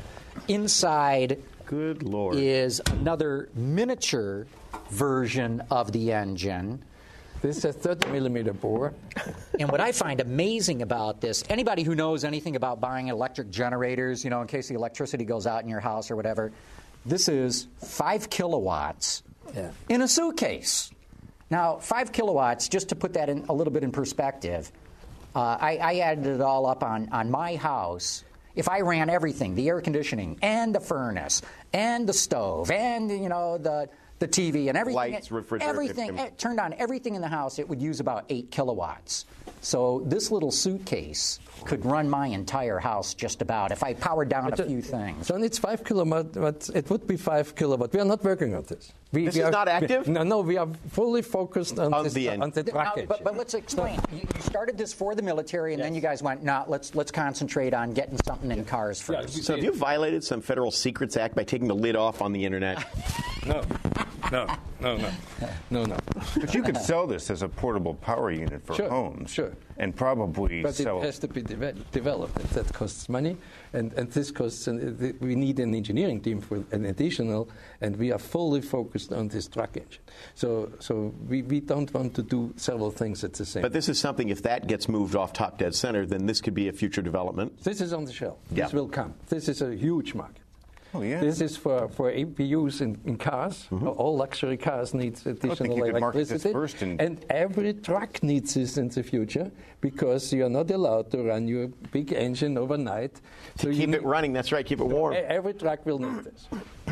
inside Good Lord. is another miniature version of the engine. This is a thirty millimeter bore. And what I find amazing about this, anybody who knows anything about buying electric generators, you know, in case the electricity goes out in your house or whatever, this is five kilowatts Yeah. in a suitcase. Now, five kilowatts, just to put that in a little bit in perspective, uh, I, I added it all up on, on my house. If I ran everything, the air conditioning and the furnace and the stove and, you know, the the T V and everything, Lights, refrigerator, everything everything. eh, turned on, everything in the house, it would use about eight kilowatts. So this little suitcase could run my entire house just about if I powered down a few things. So it's five kilowatt, but it would be five kilowatt. We are not working on this. We, This we is are, not active? we- no, no, we are fully focused on, On this, the on the engine. truck Now, engine. but, but let's explain. You, you started this for the military, and then you guys went, "No, let's let's concentrate on getting something in cars first." So have you violated some Federal Secrets Act by taking the lid off on the internet? No, no, no, no, no, no. But you could sell this as a portable power unit for Sure, homes. sure. And probably But sell. it has to be deve- developed. and That costs money, and, and this costs. An, th- we need an engineering team for an additional, and we are fully focused on this truck engine. So, so we, we don't want to do several things at the same. But this is something, if that gets moved off top dead center, then this could be a future development. This is on the shelf. Yeah. This will come. This is a huge market. Oh, yeah. This is for, for A P Us in, in cars. All luxury cars need additional you could market this electricity. first in- And every truck needs this in the future because you are not allowed to run your big engine overnight. So you Keep need- it running, that's right, keep it warm. e- Every truck will need this.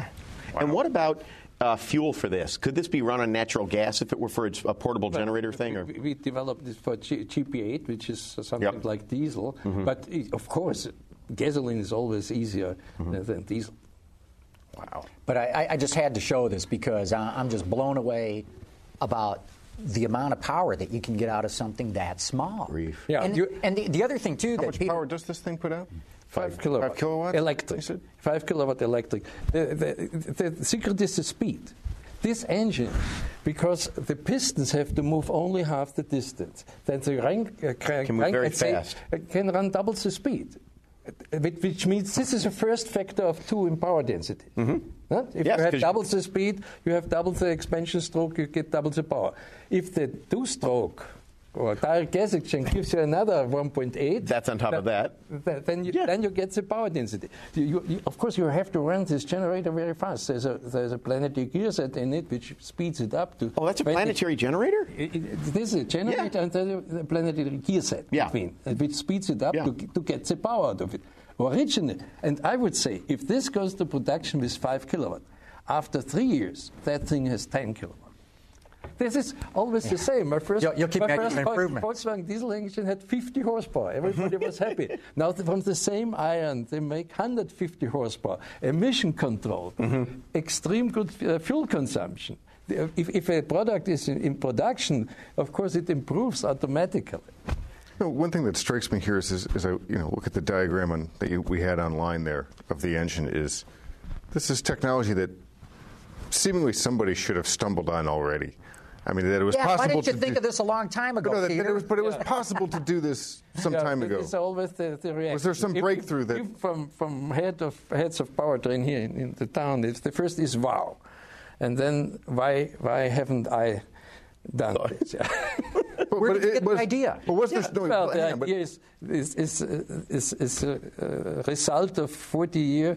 And what about uh, fuel for this? Could this be run on natural gas if it were for a a portable generator thing? Or? We, we developed this for G- G P eight, which is something Yep. like diesel. But i- of course, gasoline is always easier than- than diesel. Wow. But I, I just had to show this because I- I'm just blown away about the amount of power that you can get out of something that small. Grief. Yeah, and you- and the, the other thing too How that much Peter, power does this thing put out? Five kilowatt. Five kilowatts? Electric. Five kilowatt electric. The, the, the secret is the speed. This engine, because the pistons have to move only half the distance, then the rank, uh, crank, Can move very fast. uh, can run double the speed. Uh, Which means this is a first factor of two in power density. Mm-hmm. Huh? If Yes, you have 'cause double the speed, you have double the expansion stroke, you get double the power. If the two-stroke or direct gas exchange gives you another one point eight. That's on top of that. Th- then, you, Yeah. then you get the power density. You, you, you, of course, you have to run this generator very fast. There's a, there's a planetary gear set in it which speeds it up to. Oh, that's a twenty planetary generator? It, it, this is a generator Yeah. and there's a planetary gear set Yeah. between, uh, which speeds it up Yeah. to, to get the power out of it. Originally, and I would say, if this goes to production with five kilowatt, after three years, that thing has ten kilowatt. This is always the same. My first, You'll- you'll keep my making first Vol- improvements. Volkswagen diesel engine had fifty horsepower. Everybody was happy. Now, th- from the same iron, they make one hundred fifty horsepower. Emission control, Mm-hmm. extreme good uh, fuel consumption. The- If, if a product is in, in production, of course, it improves automatically. You know, one thing that strikes me here is, is, is I you know look at the diagram on, that you, we had online there of the engine. Is this is technology that seemingly somebody should have stumbled on already? I mean, that it was Yeah, why possible didn't you to think do, of this a long time ago, But no, that, that Peter? it was, but it was possible to do this some Yeah, time but ago. It's always the, the reaction. Was there some If- breakthrough that- if from from head of heads of powertrain here in, in the town? It's, the first is wow, and then why why haven't I done this? But, Where but did you it get the was, idea? But was there no, well, hang the on, but- idea is is is, uh, is, is a, a result of forty year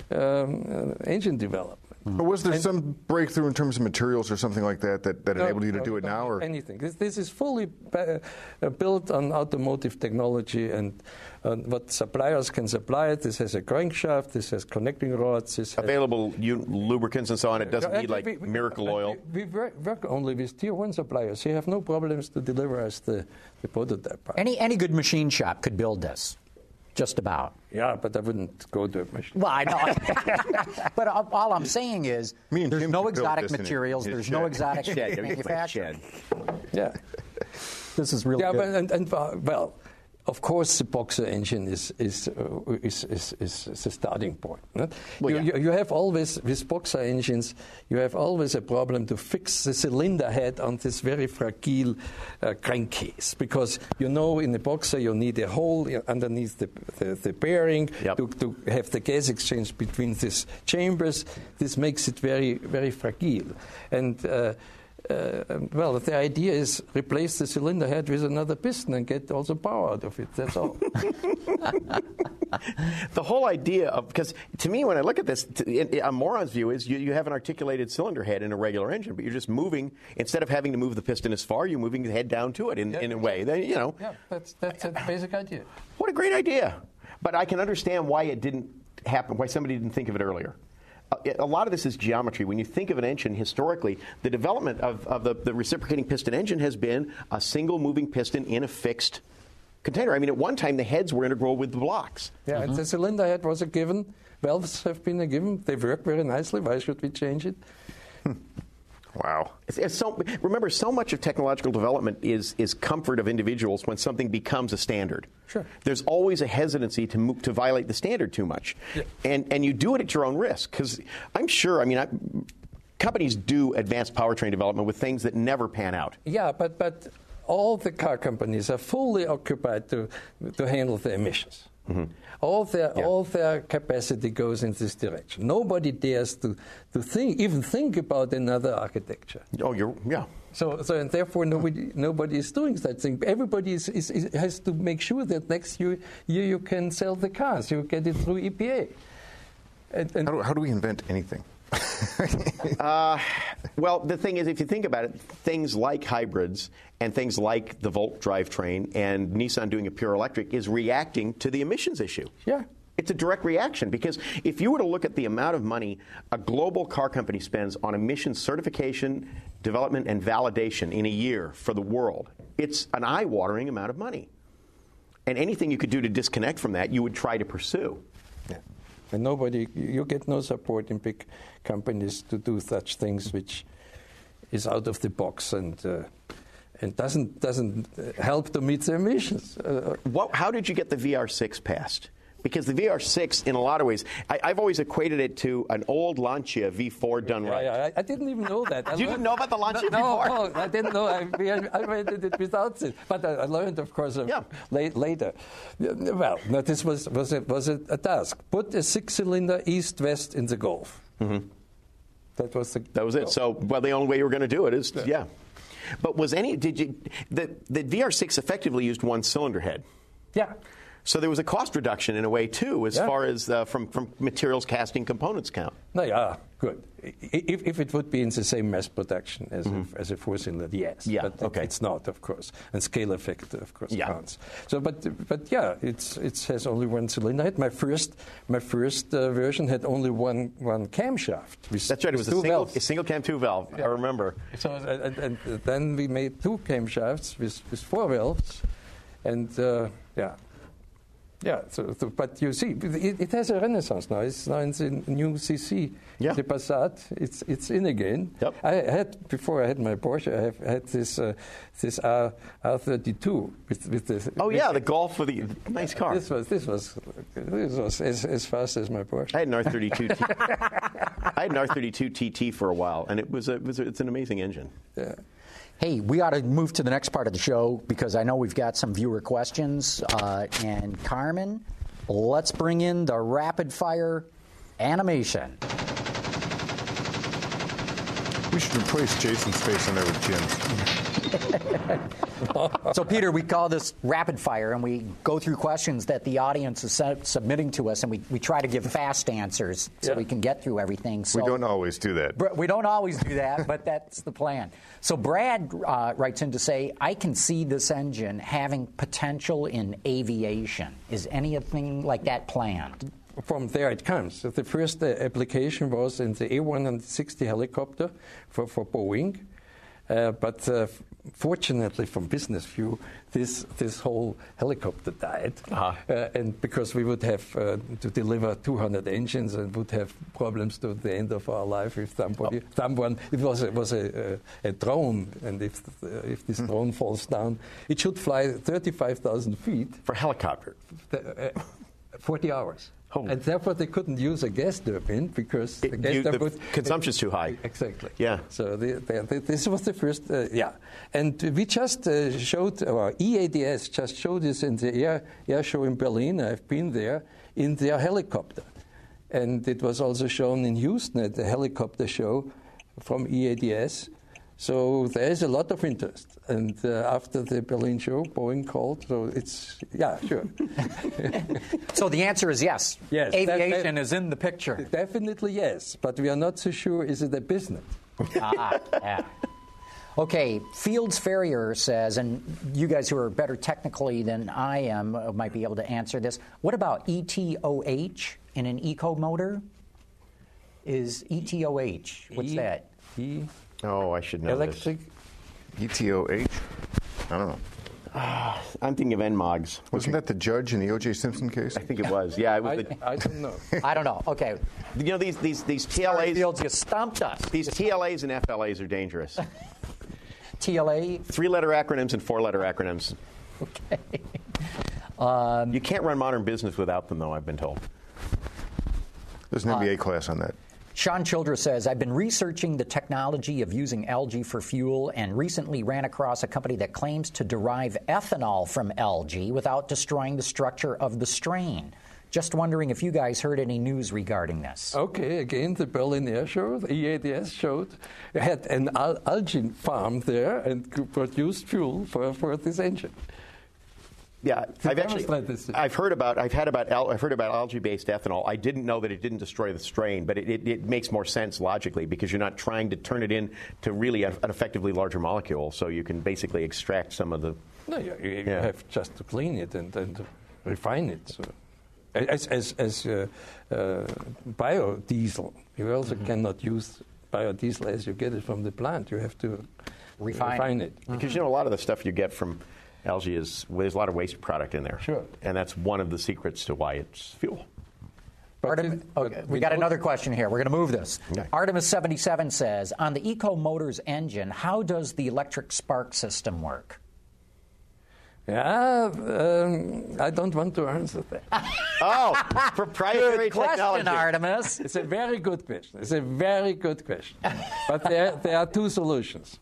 um, uh, engine development. But was there some breakthrough in terms of materials or something like that that, that No, enabled you to no, do it no, now? Or? anything? This, this is fully uh, uh, built on automotive technology and uh, what suppliers can supply it. This has a crankshaft. This has connecting rods. This has Available u- lubricants and so on. It doesn't Uh, need like we- we- miracle uh, oil. We, we work, work only with tier one suppliers. You have no problems to deliver us the, the prototype part. Any any good machine shop could build this, just about. Yeah, but I wouldn't go to a machine. Well, I know. But all, all I'm saying is, Me and there's Jim no could build exotic this in a- materials. in a There's shed. no exotic Shed, yeah, you can put a manufacturing. shed. Yeah. This is really Yeah, good. but, and, and uh, well, of course, the Boxer engine is is uh, is, is, is, is a starting point. Right? Well, you, yeah. you, you have always with Boxer engines, you have always a problem to fix the cylinder head on this very fragile uh, crankcase, because you know in the Boxer you need a hole underneath the the, the bearing Yep. to, to have the gas exchange between these chambers. This makes it very very fragile, and. Uh, Uh, well, the idea is replace the cylinder head with another piston and get all the power out of it. That's all. The whole idea of, because to me, when I look at this, t- in- a moron's view is you, you have an articulated cylinder head in a regular engine, but you're just moving, instead of having to move the piston as far, you're moving the head down to it in, Yeah. in a way. Then, you know, Yeah, that's that's the basic idea. what a great idea. But I can understand why it didn't happen, why somebody didn't think of it earlier. Uh, it- a lot of this is geometry. When you think of an engine historically, the development of, of the, the reciprocating piston engine has been a single moving piston in a fixed container. I mean, at one time, the heads were integral with the blocks. Yeah, and the cylinder head was a given. Valves have been a given. They work very nicely. Why should we change it? Wow. It's, it's so, remember, so much of technological development is, is comfort of individuals when something becomes a standard. Sure. There's always a hesitancy to move, to violate the standard too much. Yeah. And, and you do it at your own risk. Because I'm sure, I mean, I, companies do advanced powertrain development with things that never pan out. Yeah, but but all the car companies are fully occupied to to handle the emissions. All their Yeah. all their capacity goes in this direction. Nobody dares to to think even think about another architecture. Oh, you're, yeah. So, so and therefore nobody nobody is doing that thing. Everybody is, is, is, has to make sure that next year, year you can sell the cars. You get it through E P A. And, and How do, how do we invent anything? Uh, well, the thing is, if you think about it, things like hybrids and things like the Volt drivetrain and Nissan doing a pure electric is reacting to the emissions issue. Yeah. It's a direct reaction, because if you were to look at the amount of money a global car company spends on emissions certification, development, and validation in a year for the world, it's an eye-watering amount of money. And anything you could do to disconnect from that, you would try to pursue. Yeah. And nobody, you get no support in big companies to do such things, which is out of the box and uh, and doesn't doesn't uh, help to meet the emissions. Uh, What, how did you get the V R six passed? Because the V R six, in a lot of ways, I, I've always equated it to an old Lancia V four done Yeah, right. yeah, I, I didn't even know that. I You didn't know about the Lancia no, V four? No, I didn't know. I, I read it without it. But I, I learned, of course, uh, Yeah. late, later. Well, no, this was, was, a, was a, a task. Put a six-cylinder east-west in the Gulf. Mm-hmm. That was the That was it. So, well, the only way you were going to do it is, yeah. yeah. But was any, did you, the, the V R six effectively used one cylinder head. Yeah. So there was a cost reduction in a way, too, as Yeah. far as uh, from, from materials, casting, components count. No, yeah, good. If, if it would be in the same mass production as, mm-hmm. a, as a four-cylinder, yes. Yeah, but okay. it, it's not, of course. And scale effect, of course, Yeah. counts. So, but, but yeah, it's, it has only one cylinder head. My first, my first uh, version had only one, one camshaft. With, That's right. It was a two single, valves. a single cam two valve. I remember. So, and, and then we made two camshafts with, with four valves. And, uh, yeah. Yeah, so, so, but you see, it, it has a renaissance now. It's now in the new C C, Yeah. the Passat. It's it's in again. Yep. I had before I had my Porsche. I have had this uh, this R R thirty-two with with the. Oh, with yeah, the Golf with the nice car. This was this was this was as, as fast as my Porsche. I had an R thirty-two. T- I had an R thirty-two T T for a while, and it was a, it was a, it's an amazing engine. Yeah. Hey, we ought to move to the next part of the show because I know we've got some viewer questions. Uh, and Carmen, let's bring in the rapid fire animation. We should replace Jason's face on there with Jim's. So, Peter, we call this rapid fire, and we go through questions that the audience is su- submitting to us, and we, we try to give fast answers so Yeah. we can get through everything. So, We don't always do that. Br- We don't always do that, but that's the plan. So Brad uh, writes in to say, I can see this engine having potential in aviation. Is anything like that planned? From there it comes. So the first uh, application was in the A one sixty helicopter for, for Boeing. Uh, but uh, fortunately, from business view, this this whole helicopter died, Uh-huh. uh, and because we would have uh, to deliver two hundred engines and would have problems to the end of our life if somebody, oh. someone, it was a, was a, a, a drone, and if uh, if this mm. drone falls down, it should fly thirty-five thousand feet For helicopter. uh, forty hours. Oh. And therefore, they couldn't use a gas turbine because It- the gas you- the turbine consumption's too high. Exactly. Yeah. So the, the, the, this was the first. Uh, yeah. And we just uh, showed, or E A D S just showed this in the air air show in Berlin. I've been there in their helicopter, and it was also shown in Houston at the helicopter show from E A D S. So there is a lot of interest, and uh, after the Berlin show, Boeing called. So it's yeah, sure. So the answer is yes. Yes, Aviation that- that- is in the picture. Definitely yes, but we are not so sure is it a business. ah, yeah. Okay, Fields Farrier says, and you guys who are better technically than I am uh, might be able to answer this. What about E T O H in an eco motor? Is E T O H, what's E- that? E Oh, I should know electric. E T O H? I don't know. this. I'm thinking of N M O Gs. Wasn't that the judge in the O J Simpson case? I think it was. Yeah, it was. I, the, I don't know. I don't know. Okay. you know, these these these T L Sorry, As. Fields, you stumped us. These T L As and F L As are dangerous. T L A? Three-letter acronyms and four-letter acronyms. Okay. Um, You can't run modern business without them, though, I've been told. There's an M B A class on that. Sean Childress says, I've been researching the technology of using algae for fuel and recently ran across a company that claims to derive ethanol from algae without destroying the structure of the strain. Just wondering if you guys heard any news regarding this. Okay, again, the Berlin Air Show, the E A D S showed, had an al- algae farm there and could produce fuel for, for this engine. Yeah, To I've actually, demonstrate this. I've heard about, I've had about, al- I've heard about algae-based ethanol. I didn't know that it didn't destroy the strain, but it, it, it makes more sense logically because you're not trying to turn it in to really a, an effectively larger molecule, so you can basically extract some of the. No, you, you Yeah. have just to clean it and, and refine it. So, as as, as uh, uh, biodiesel, you also mm-hmm. cannot use biodiesel as you get it from the plant. You have to Refine. refine it. Mm-hmm. Because you know a lot of the stuff you get from algae is well, there's a lot of waste product in there. Sure. And that's one of the secrets to why it's fuel. But Artem- it- okay, but we got don't- another question here. We're going to move this. Okay. Artemis seventy-seven says, on the Eco Motors engine, how does the electric spark system work? Yeah, um, I don't want to answer that. Oh, proprietary Good question, technology. Artemis. It's a very good question. It's a very good question. But there, there are two solutions.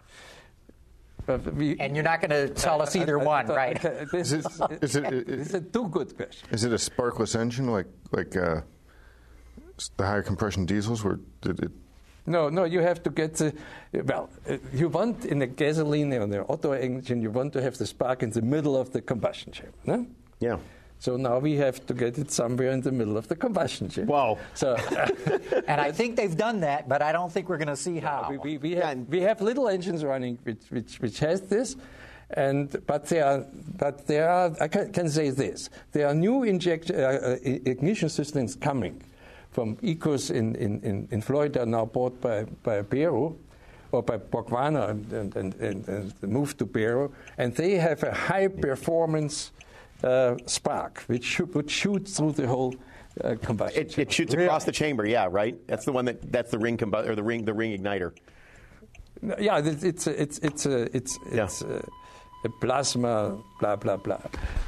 But we, And you're not going to tell us either one, right? This Is it- is it- it's a two good question. Is it a sparkless engine like like uh, s- the higher compression diesels? Where did it? No, no, you have to get the, well, uh, you want in a gasoline or an auto engine, you want to have the spark in the middle of the combustion chamber. No? Yeah. So now we have to get it somewhere in the middle of the combustion chamber. Whoa. So And I think they've done that, but I don't think we're going to see how. we, we, we, have, we have little engines running which, which, which has this, and but there are, but there are, I can, can say this, there are new inject, uh, uh, ignition systems coming from Ecos in, in, in Florida, now bought by, by Beru, or by Borgwana, and, and, and, and moved to Beru, and they have a high-performance uh, spark, which shoot, would shoot through the whole uh, combustion It, chamber. it shoots across the chamber. Yeah, right. That's the one that that's the ring combu- or the ring the ring igniter. Yeah, it's it's a, it's it's a, it's Yeah. it's a, a plasma, blah blah blah.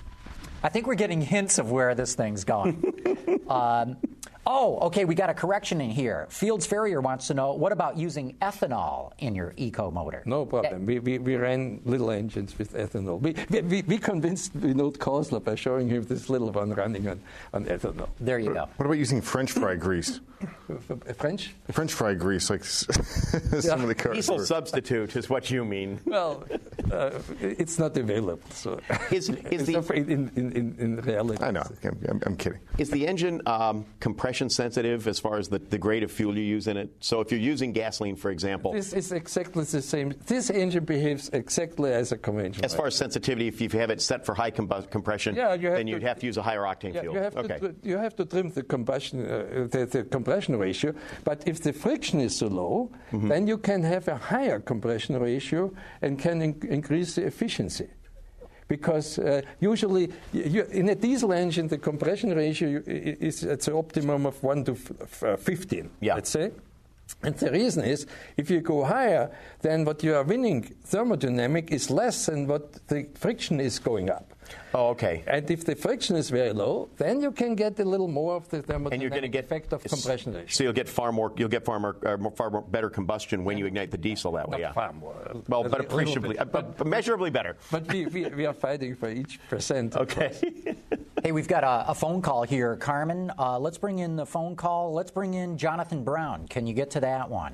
I think we're getting hints of where this thing's going. um, oh, okay, we got a correction in here. Fields Ferrier wants to know, what about using ethanol in your eco motor? No problem. We, we, we ran little engines with ethanol. We, we, we, we convinced Vinod Khosla by showing him this little one running on, on ethanol. There you go. What about using French fry grease? French? French fry grease, like s- some of the cars. Diesel were- substitute is what you mean. Well, uh, it's not available. So Is- is It's the- not in, in, in, in reality. I know. I'm, I'm, I'm kidding. Is the engine um, compression sensitive as far as the, the grade of fuel you use in it? So if you're using gasoline, for example, This is exactly the same. This engine behaves exactly as a conventional. as far as sensitivity, if you have it set for high combu- compression, Yeah, you have then to- you'd have to use a higher octane Yeah, fuel. you have okay. to you have to trim the combustion uh, the, the compression ratio. But if the friction is so low, Mm-hmm. then you can have a higher compression ratio and can in- increase the efficiency. Because uh, usually you, in a diesel engine, the compression ratio you- i- is at the optimum of one to f- f- uh, fifteen. Yeah. Let's say. And the reason is, if you go higher, then what you are winning thermodynamic is less than what the friction is going up. Oh, okay. And if the friction is very low, then you can get a little more of the And you're thermodynamic going to get effect of compression ratio. So you'll get far more. You'll get far more, uh, more far more better combustion when you ignite the diesel that way. Not Yeah. far more. Well, A but little appreciably, bit. uh, but, but measurably better. But we, we, we are fighting for each percent. Okay. Hey, we've got a, a phone call here, Carmen. Uh, let's bring in the phone call. Let's bring in Jonathan Brown. Can you get to that one?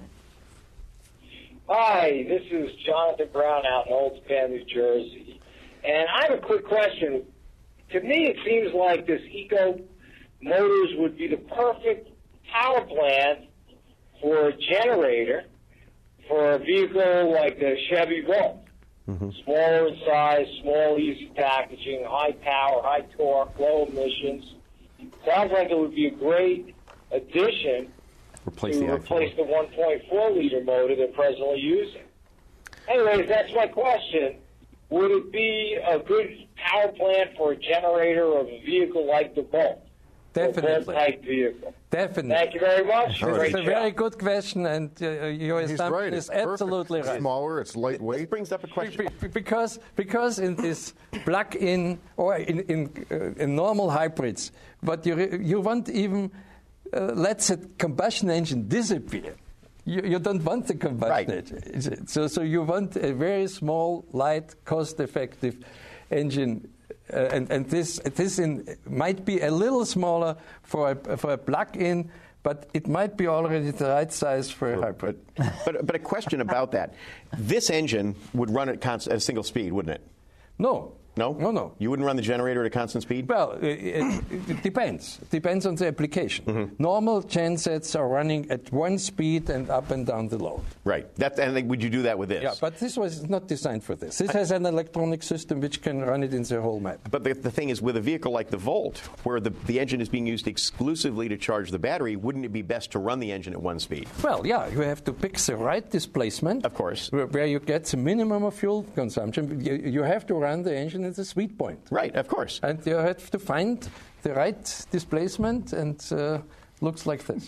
Hi, this is Jonathan Brown out in Old Span, New Jersey. And I have a quick question. To me, it seems like this Eco Motors would be the perfect power plant for a generator for a vehicle like the Chevy Volt. Mm-hmm. Smaller in size, small, easy packaging, high power, high torque, low emissions. Sounds like it would be a great addition Replace to the replace iPhone. the one point four liter motor they're presently using. Anyways, that's my question. Would it be a good power plant for a generator of a vehicle like the Volt? Definitely. Type vehicle. Definitely. Thank you very much. All right. Great It's a job. very good question, and uh, your He's assumption right. is It's perfect. absolutely It's right. smaller. It's This lightweight. brings up a question. Be- be- Because, because in this plug-in or in, in, uh, in normal hybrids, but you, re- you want even uh, let the combustion engine disappear. You, you don't want the combustion Right. engine. So, so you want a very small, light, cost-effective engine. Uh, and, and this, this in, might be a little smaller for a, for a plug-in, but it might be already the right size for a hybrid. But but a question about that. This engine would run at, const- at a single speed, wouldn't it? No. No? No, no. You wouldn't run the generator at a constant speed? Well, it, it, it depends. Depends on the application. Mm-hmm. Normal gensets are running at one speed and up and down the load. Right. That, and then would you do that with this? Yeah, but this was not designed for this. This has an electronic system which can run it in the whole map. But the, the thing is, with a vehicle like the Volt, where the, the engine is being used exclusively to charge the battery, wouldn't it be best to run the engine at one speed? Well, yeah, you have to pick the right displacement. Of course. Where, where you get the minimum of fuel consumption. You, you have to run the engine at the sweet point. Right, of course. And you have to find the right displacement, and uh, looks like this.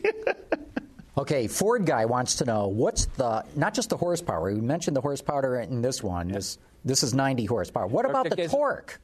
Okay, Ford guy wants to know, what's the, not just the horsepower, we mentioned the horsepower in this one, this This is ninety horsepower. What about Okay, the guess- torque?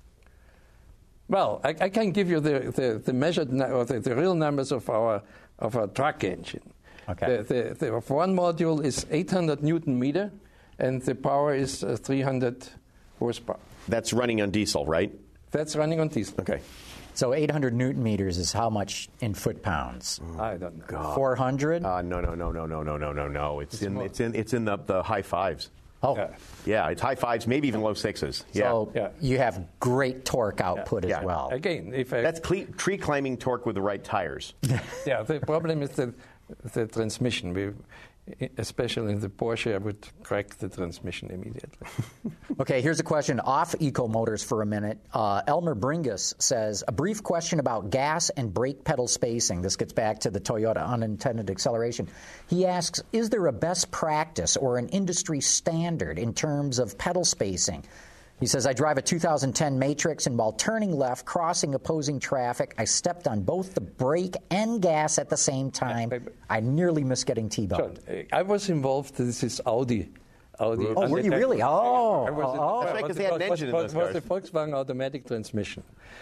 Well, I, I can give you the, the, the measured nu- or the, the real numbers of our of our truck engine. Okay. The, the, the of one module is eight hundred newton meter, and the power is uh, three hundred horsepower. That's running on diesel, right? That's running on diesel. Okay. So eight hundred newton meters is how much in foot pounds? I don't know. four hundred? Uh, no, no, no, no, no, no, no, no, no. It's, It's in more. it's in it's in the, the high fives. Oh, Yeah. Yeah, it's high fives, maybe even low sixes. Yeah. so Yeah. you have great torque output Yeah. as well. Again, if I, That's cle- tree climbing torque with the right tires. yeah, the problem is the the transmission. We, especially in the Porsche, I would crack the transmission immediately. Okay, here's a question off Eco Motors for a minute. Uh, Elmer Bringus says, a brief question about gas and brake pedal spacing. This gets back to the Toyota unintended acceleration. He asks, is there a best practice or an industry standard in terms of pedal spacing? He says, I drive a two thousand ten Matrix, and while turning left, crossing opposing traffic, I stepped on both the brake and gas at the same time. I nearly missed getting T-boned. John, I was involved in this Audi. Audi. Oh, were you really? Oh, I was in- oh. That's right, 'cause they had an was- engine in was- those was the Volkswagen automatic transmission.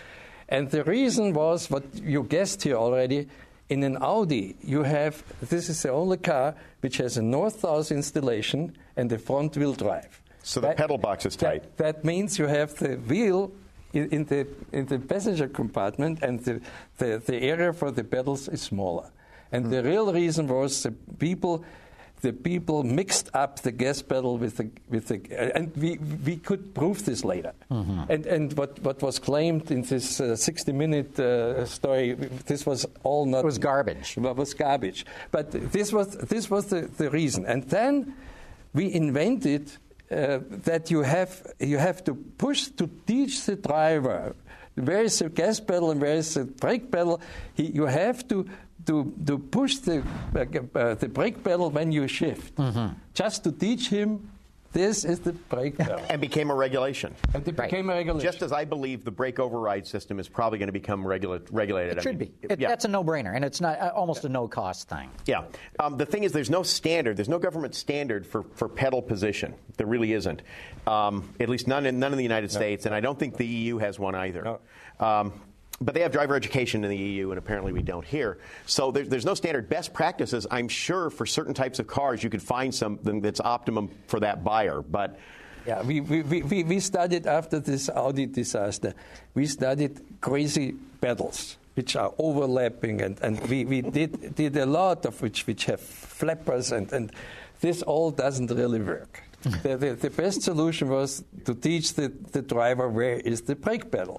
And the reason was what you guessed here already. In an Audi, you have, this is the only car which has a north-south installation and a front-wheel drive. So the pedal box is tight. That, that means you have the wheel in, in the in the passenger compartment, and the, the, the area for the pedals is smaller. And the real reason was the people, the people mixed up the gas pedal with the with the, and we we could prove this later. And and what, what was claimed in this uh, sixty minute uh, story, this was all not. It was garbage. It was garbage. But this was this was the, the reason. And then we invented. Uh, that you have you have to push to teach the driver where is the gas pedal and where is the brake pedal. He, you have to to to push the uh, uh, the brake pedal when you shift, mm-hmm. just to teach him this is the brake pedal. And became a regulation. And it Right. became a regulation. Just as I believe the brake override system is probably going to become regula- regulated. It I should mean, be. It, yeah. That's a no-brainer, and it's not uh, almost a no-cost thing. Yeah. Um, the thing is, there's no standard. There's no government standard for, for pedal position. There really isn't. Um, at least none in, none in the United no. States, and I don't think the E U has one either. No. Um, but they have driver education in the E U, and apparently we don't here. So there, there's no standard. Best practices, I'm sure, for certain types of cars, you could find something that's optimum for that buyer. But yeah, we, we, we, we studied after this Audi disaster, we studied crazy pedals, which are overlapping, and, and we, we did, did a lot of which which have flappers, and, and this all doesn't really work. the, the, the best solution was to teach the, the driver where is the brake pedal.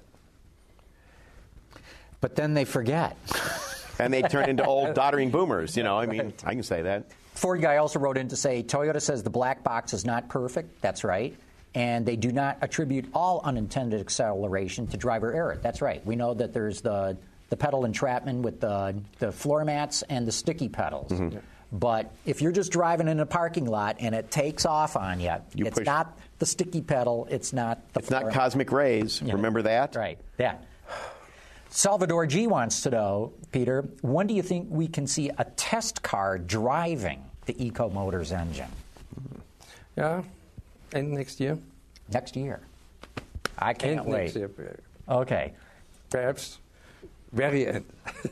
But then they forget. and they turn into old doddering boomers. You know, I mean, I can say that. Ford guy also wrote in to say Toyota says the black box is not perfect. That's right. And they do not attribute all unintended acceleration to driver error. That's right. We know that there's the the pedal entrapment with the the floor mats and the sticky pedals. Mm-hmm. But if you're just driving in a parking lot and it takes off on you, you it's push. not the sticky pedal. It's not the. It's not cosmic rays. Yeah. Remember that? Right. Yeah. Salvador G wants to know, Peter, when do you think we can see a test car driving the Eco Motors engine? Yeah, and next year. Next year. I can't and wait. Next year. Okay. Perhaps very end.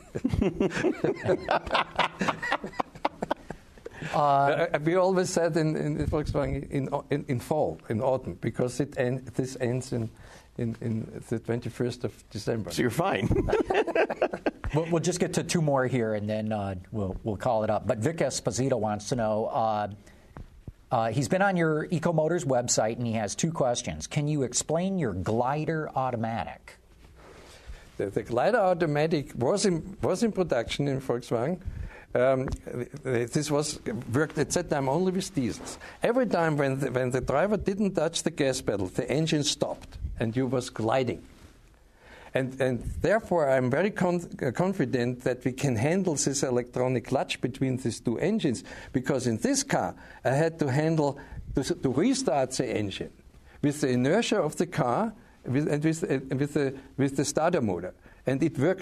uh, we always said in, in Volkswagen in, in, in fall, in autumn, because it end, this ends in, in, in the twenty-first of December. So you're fine. we'll, we'll just get to two more here, and then uh, we'll, we'll call it up. But Vic Esposito wants to know, uh, uh, he's been on your Eco Motors website, and he has two questions. Can you explain your Glider Automatic? The, the Glider Automatic was in, was in production in Volkswagen. Um, this was worked at that time only with diesels. Every time when the, when the driver didn't touch the gas pedal, the engine stopped, and you was gliding. And, and therefore, I'm very con- uh, confident that we can handle this electronic clutch between these two engines, because in this car, I had to handle, to, to restart the engine with the inertia of the car with, and with, uh, with, the, with the starter motor. And it worked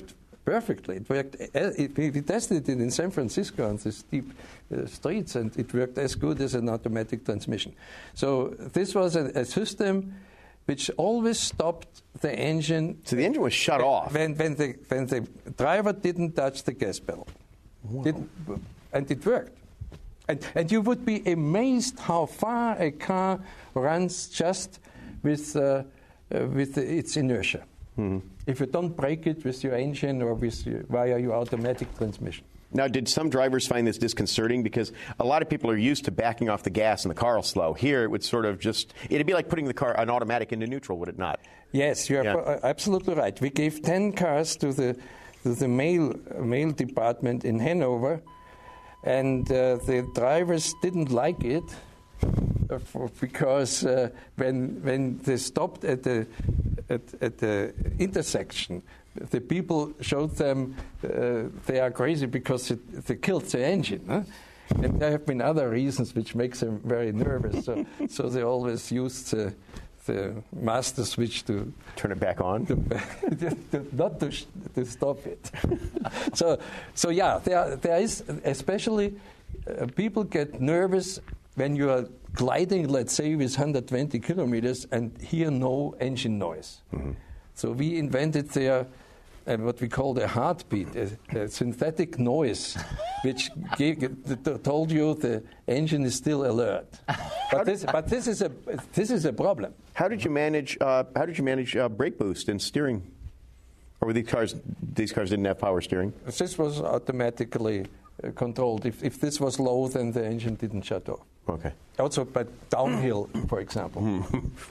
perfectly. It worked. It, we tested it in San Francisco on the steep uh, streets, and it worked as good as an automatic transmission. So this was a, a system which always stopped the engine. So the engine was shut when, off when, when the when the driver didn't touch the gas pedal. Wow. Didn't, and it worked. And, and you would be amazed how far a car runs just with, uh, uh, with its inertia. Mm-hmm. If you don't break it with your engine or with your, via your automatic transmission. Now, did some drivers find this disconcerting? Because a lot of people are used to backing off the gas and the car will slow. Here, it would sort of just, it'd be like putting the car, an automatic into neutral, would it not? Yes, you're yeah. absolutely right. We gave ten cars to the, to the mail, mail department in Hanover. And uh, the drivers didn't like it uh, for, because uh, when when they stopped at the at, at the intersection, the people showed them uh, they are crazy because it, they killed the engine. Huh? And there have been other reasons which makes them very nervous. So, so they always used the, the master switch to turn it back on, to, to, not to, sh- to stop it. so, so yeah, there there is especially uh, people get nervous when you are gliding, let's say, with one hundred twenty kilometers and hear no engine noise. Mm-hmm. So we invented there uh, what we call the heartbeat, a, a synthetic noise, which gave, told you the engine is still alert. But this, but this is a this is a problem. How did you manage? Uh, how did you manage uh, brake boost and steering? Or were these cars? These cars didn't have power steering. This was automatically uh, controlled. If if this was low, then the engine didn't shut off. Okay. Also, but downhill, for example.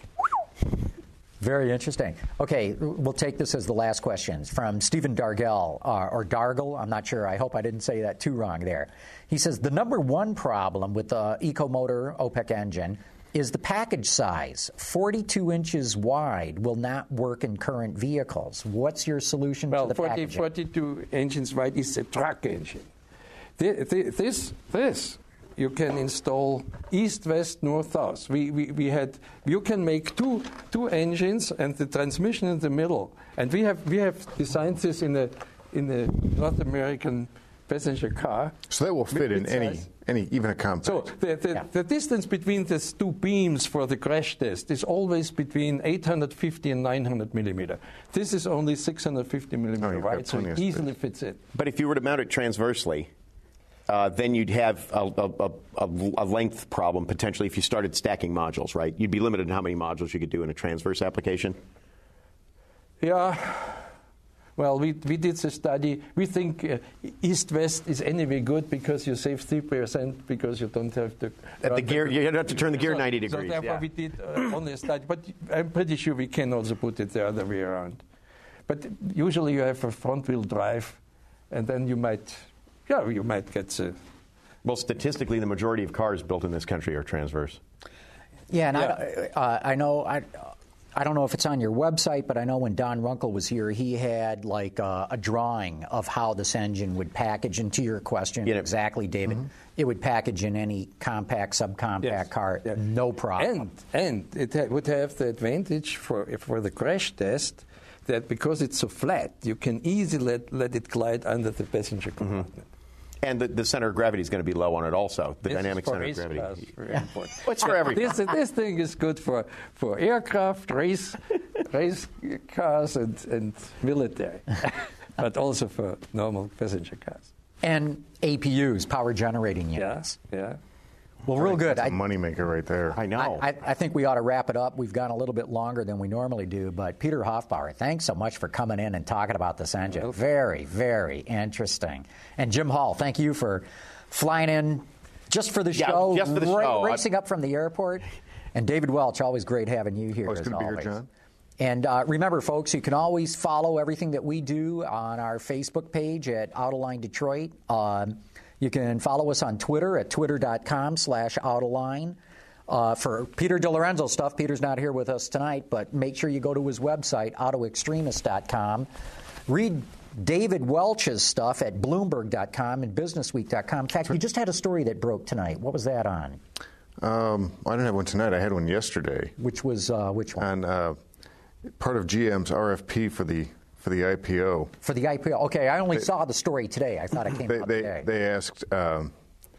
Very interesting. Okay, we'll take this as the last question from Stephen Dargell, uh, or Dargell, I'm not sure. I hope I didn't say that too wrong there. He says, the number one problem with the EcoMotor OPEC engine is the package size. forty-two inches wide will not work in current vehicles. What's your solution well, to the forty, packaging? forty-two inches wide is a truck engine. The, the, this, this. You can install east, west, north, south. We, we, we had, you can make two, two engines and the transmission in the middle. And we have, we have designed this in a, in a North American passenger car. So that will fit in any, any, even a compact. So the, the, yeah. the distance between these two beams for the crash test is always between eight hundred fifty and nine hundred millimeter. This is only six hundred fifty millimeter oh, wide, so it easily fits in. But if you were to mount it transversely, Uh, then you'd have a, a, a, a length problem potentially if you started stacking modules, right? You'd be limited in how many modules you could do in a transverse application. Yeah. Well, we we did the study. We think uh, east-west is anyway good because you save three percent because you don't have to... At the gear, you don't have to turn the gear so, ninety degrees. So therefore yeah. we did uh, only a study. But I'm pretty sure we can also put it the other way around. But usually you have a front-wheel drive, and then you might... Yeah, you might get to. Well, statistically, the majority of cars built in this country are transverse. Yeah, and yeah. I, uh, I know I, I don't know if it's on your website, but I know when Don Runkle was here, he had like uh, a drawing of how this engine would package. And to your question, yeah. exactly, David, mm-hmm. it would package in any compact, subcompact yes. car, yes. no problem. And and it ha- would have the advantage for for the crash test that because it's so flat, you can easily let, let it glide under the passenger compartment. Mm-hmm. And the, the center of gravity is going to be low on it also, the this dynamic center of gravity. Cars, very important. Well, it's for everything. This, this thing is good for, for aircraft, race race cars, and, and military, but also for normal passenger cars. And A P Us, power generating units. Yeah, yeah. Well, real good. That's a moneymaker right there. I know. I, I, I think we ought to wrap it up. We've gone a little bit longer than we normally do, but Peter Hoffbauer, thanks so much for coming in and talking about this engine. Very, very interesting. And Jim Hall, thank you for flying in just for the yeah, show, just for the ra- show. racing up from the airport. And David Welch, always great having you here. Always as good to be always. here, John. And uh, remember, folks, you can always follow everything that we do on our Facebook page at Autoline Detroit. Um, You can follow us on Twitter at twitter.com slash Autoline. Uh, for Peter DeLorenzo stuff, Peter's not here with us tonight, but make sure you go to his website, auto extremist dot com. Read David Welch's stuff at bloomberg dot com and business week dot com. In fact, you just had a story that broke tonight. What was that on? Um, I didn't have one tonight. I had one yesterday. Which was, uh, which one? On uh, part of G M's R F P for the for the I P O. For the I P O. Okay, I only they, saw the story today. I thought it came they, out they, today. They asked, um,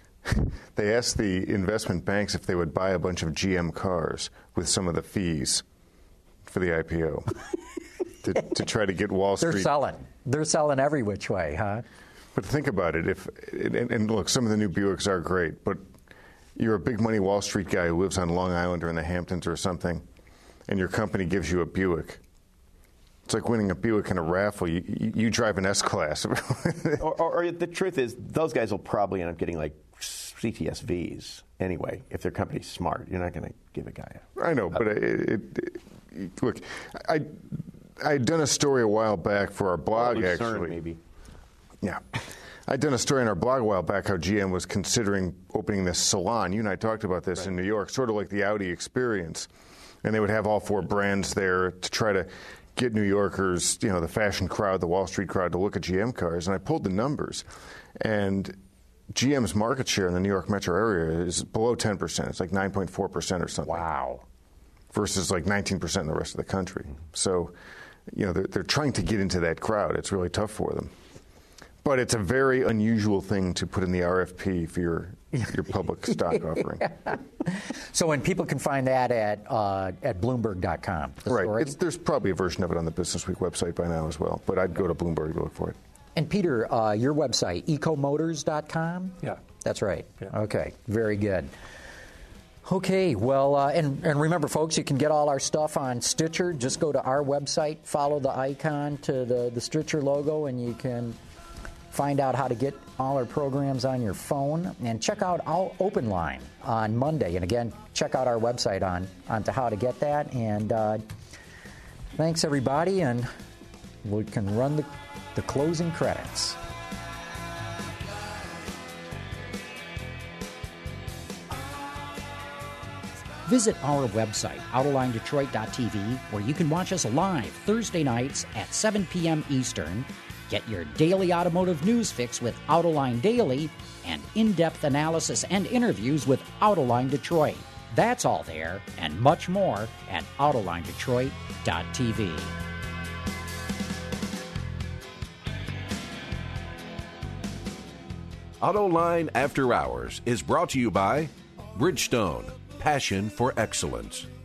they asked the investment banks if they would buy a bunch of G M cars with some of the fees for the I P O to, to try to get Wall Street. They're selling. They're selling every which way, huh? But think about it. If and, and look, some of the new Buicks are great, but you're a big money Wall Street guy who lives on Long Island or in the Hamptons or something, and your company gives you a Buick. It's like winning a Buick in a raffle. You, you, you drive an S-Class. or, or, or the truth is, those guys will probably end up getting like C T S Vs anyway. If their company's smart, you're not going to give a guy a... I know, but it, it, it, look, I I'd done a story a while back for our blog, Lucerne, actually. maybe. Yeah. I'd done a story on our blog a while back how G M was considering opening this salon. You and I talked about this right. in New York, sort of like the Audi experience. And they would have all four brands there to try to get New Yorkers, you know, the fashion crowd, the Wall Street crowd, to look at G M cars. And I pulled the numbers. And G M's market share in the New York metro area is below ten percent. It's like nine point four percent or something. Wow. Versus like nineteen percent in the rest of the country. So, you know, they're, they're trying to get into that crowd. It's really tough for them. But it's a very unusual thing to put in the R F P for your your public stock offering. So, and people can find that at uh, at Bloomberg dot com. Right. It's, there's probably a version of it on the Business Week website by now as well. But I'd go to Bloomberg to look for it. And Peter, uh, your website, ecomotors dot com? Yeah. That's right. Yeah. Okay. Very good. Okay, well, uh, and, and remember, folks, you can get all our stuff on Stitcher. Just go to our website, follow the icon to the, the Stitcher logo, and you can find out how to get all our programs on your phone. And check out our Open Line on Monday. And again, check out our website on, on to how to get that. And uh, thanks, everybody, and we can run the, the closing credits. Visit our website, autoline detroit dot t v, where you can watch us live Thursday nights at seven p.m. Eastern. Get your daily automotive news fix with Autoline Daily and in-depth analysis and interviews with Autoline Detroit. That's all there and much more at autoline detroit dot t v. Autoline After Hours is brought to you by Bridgestone, passion for excellence.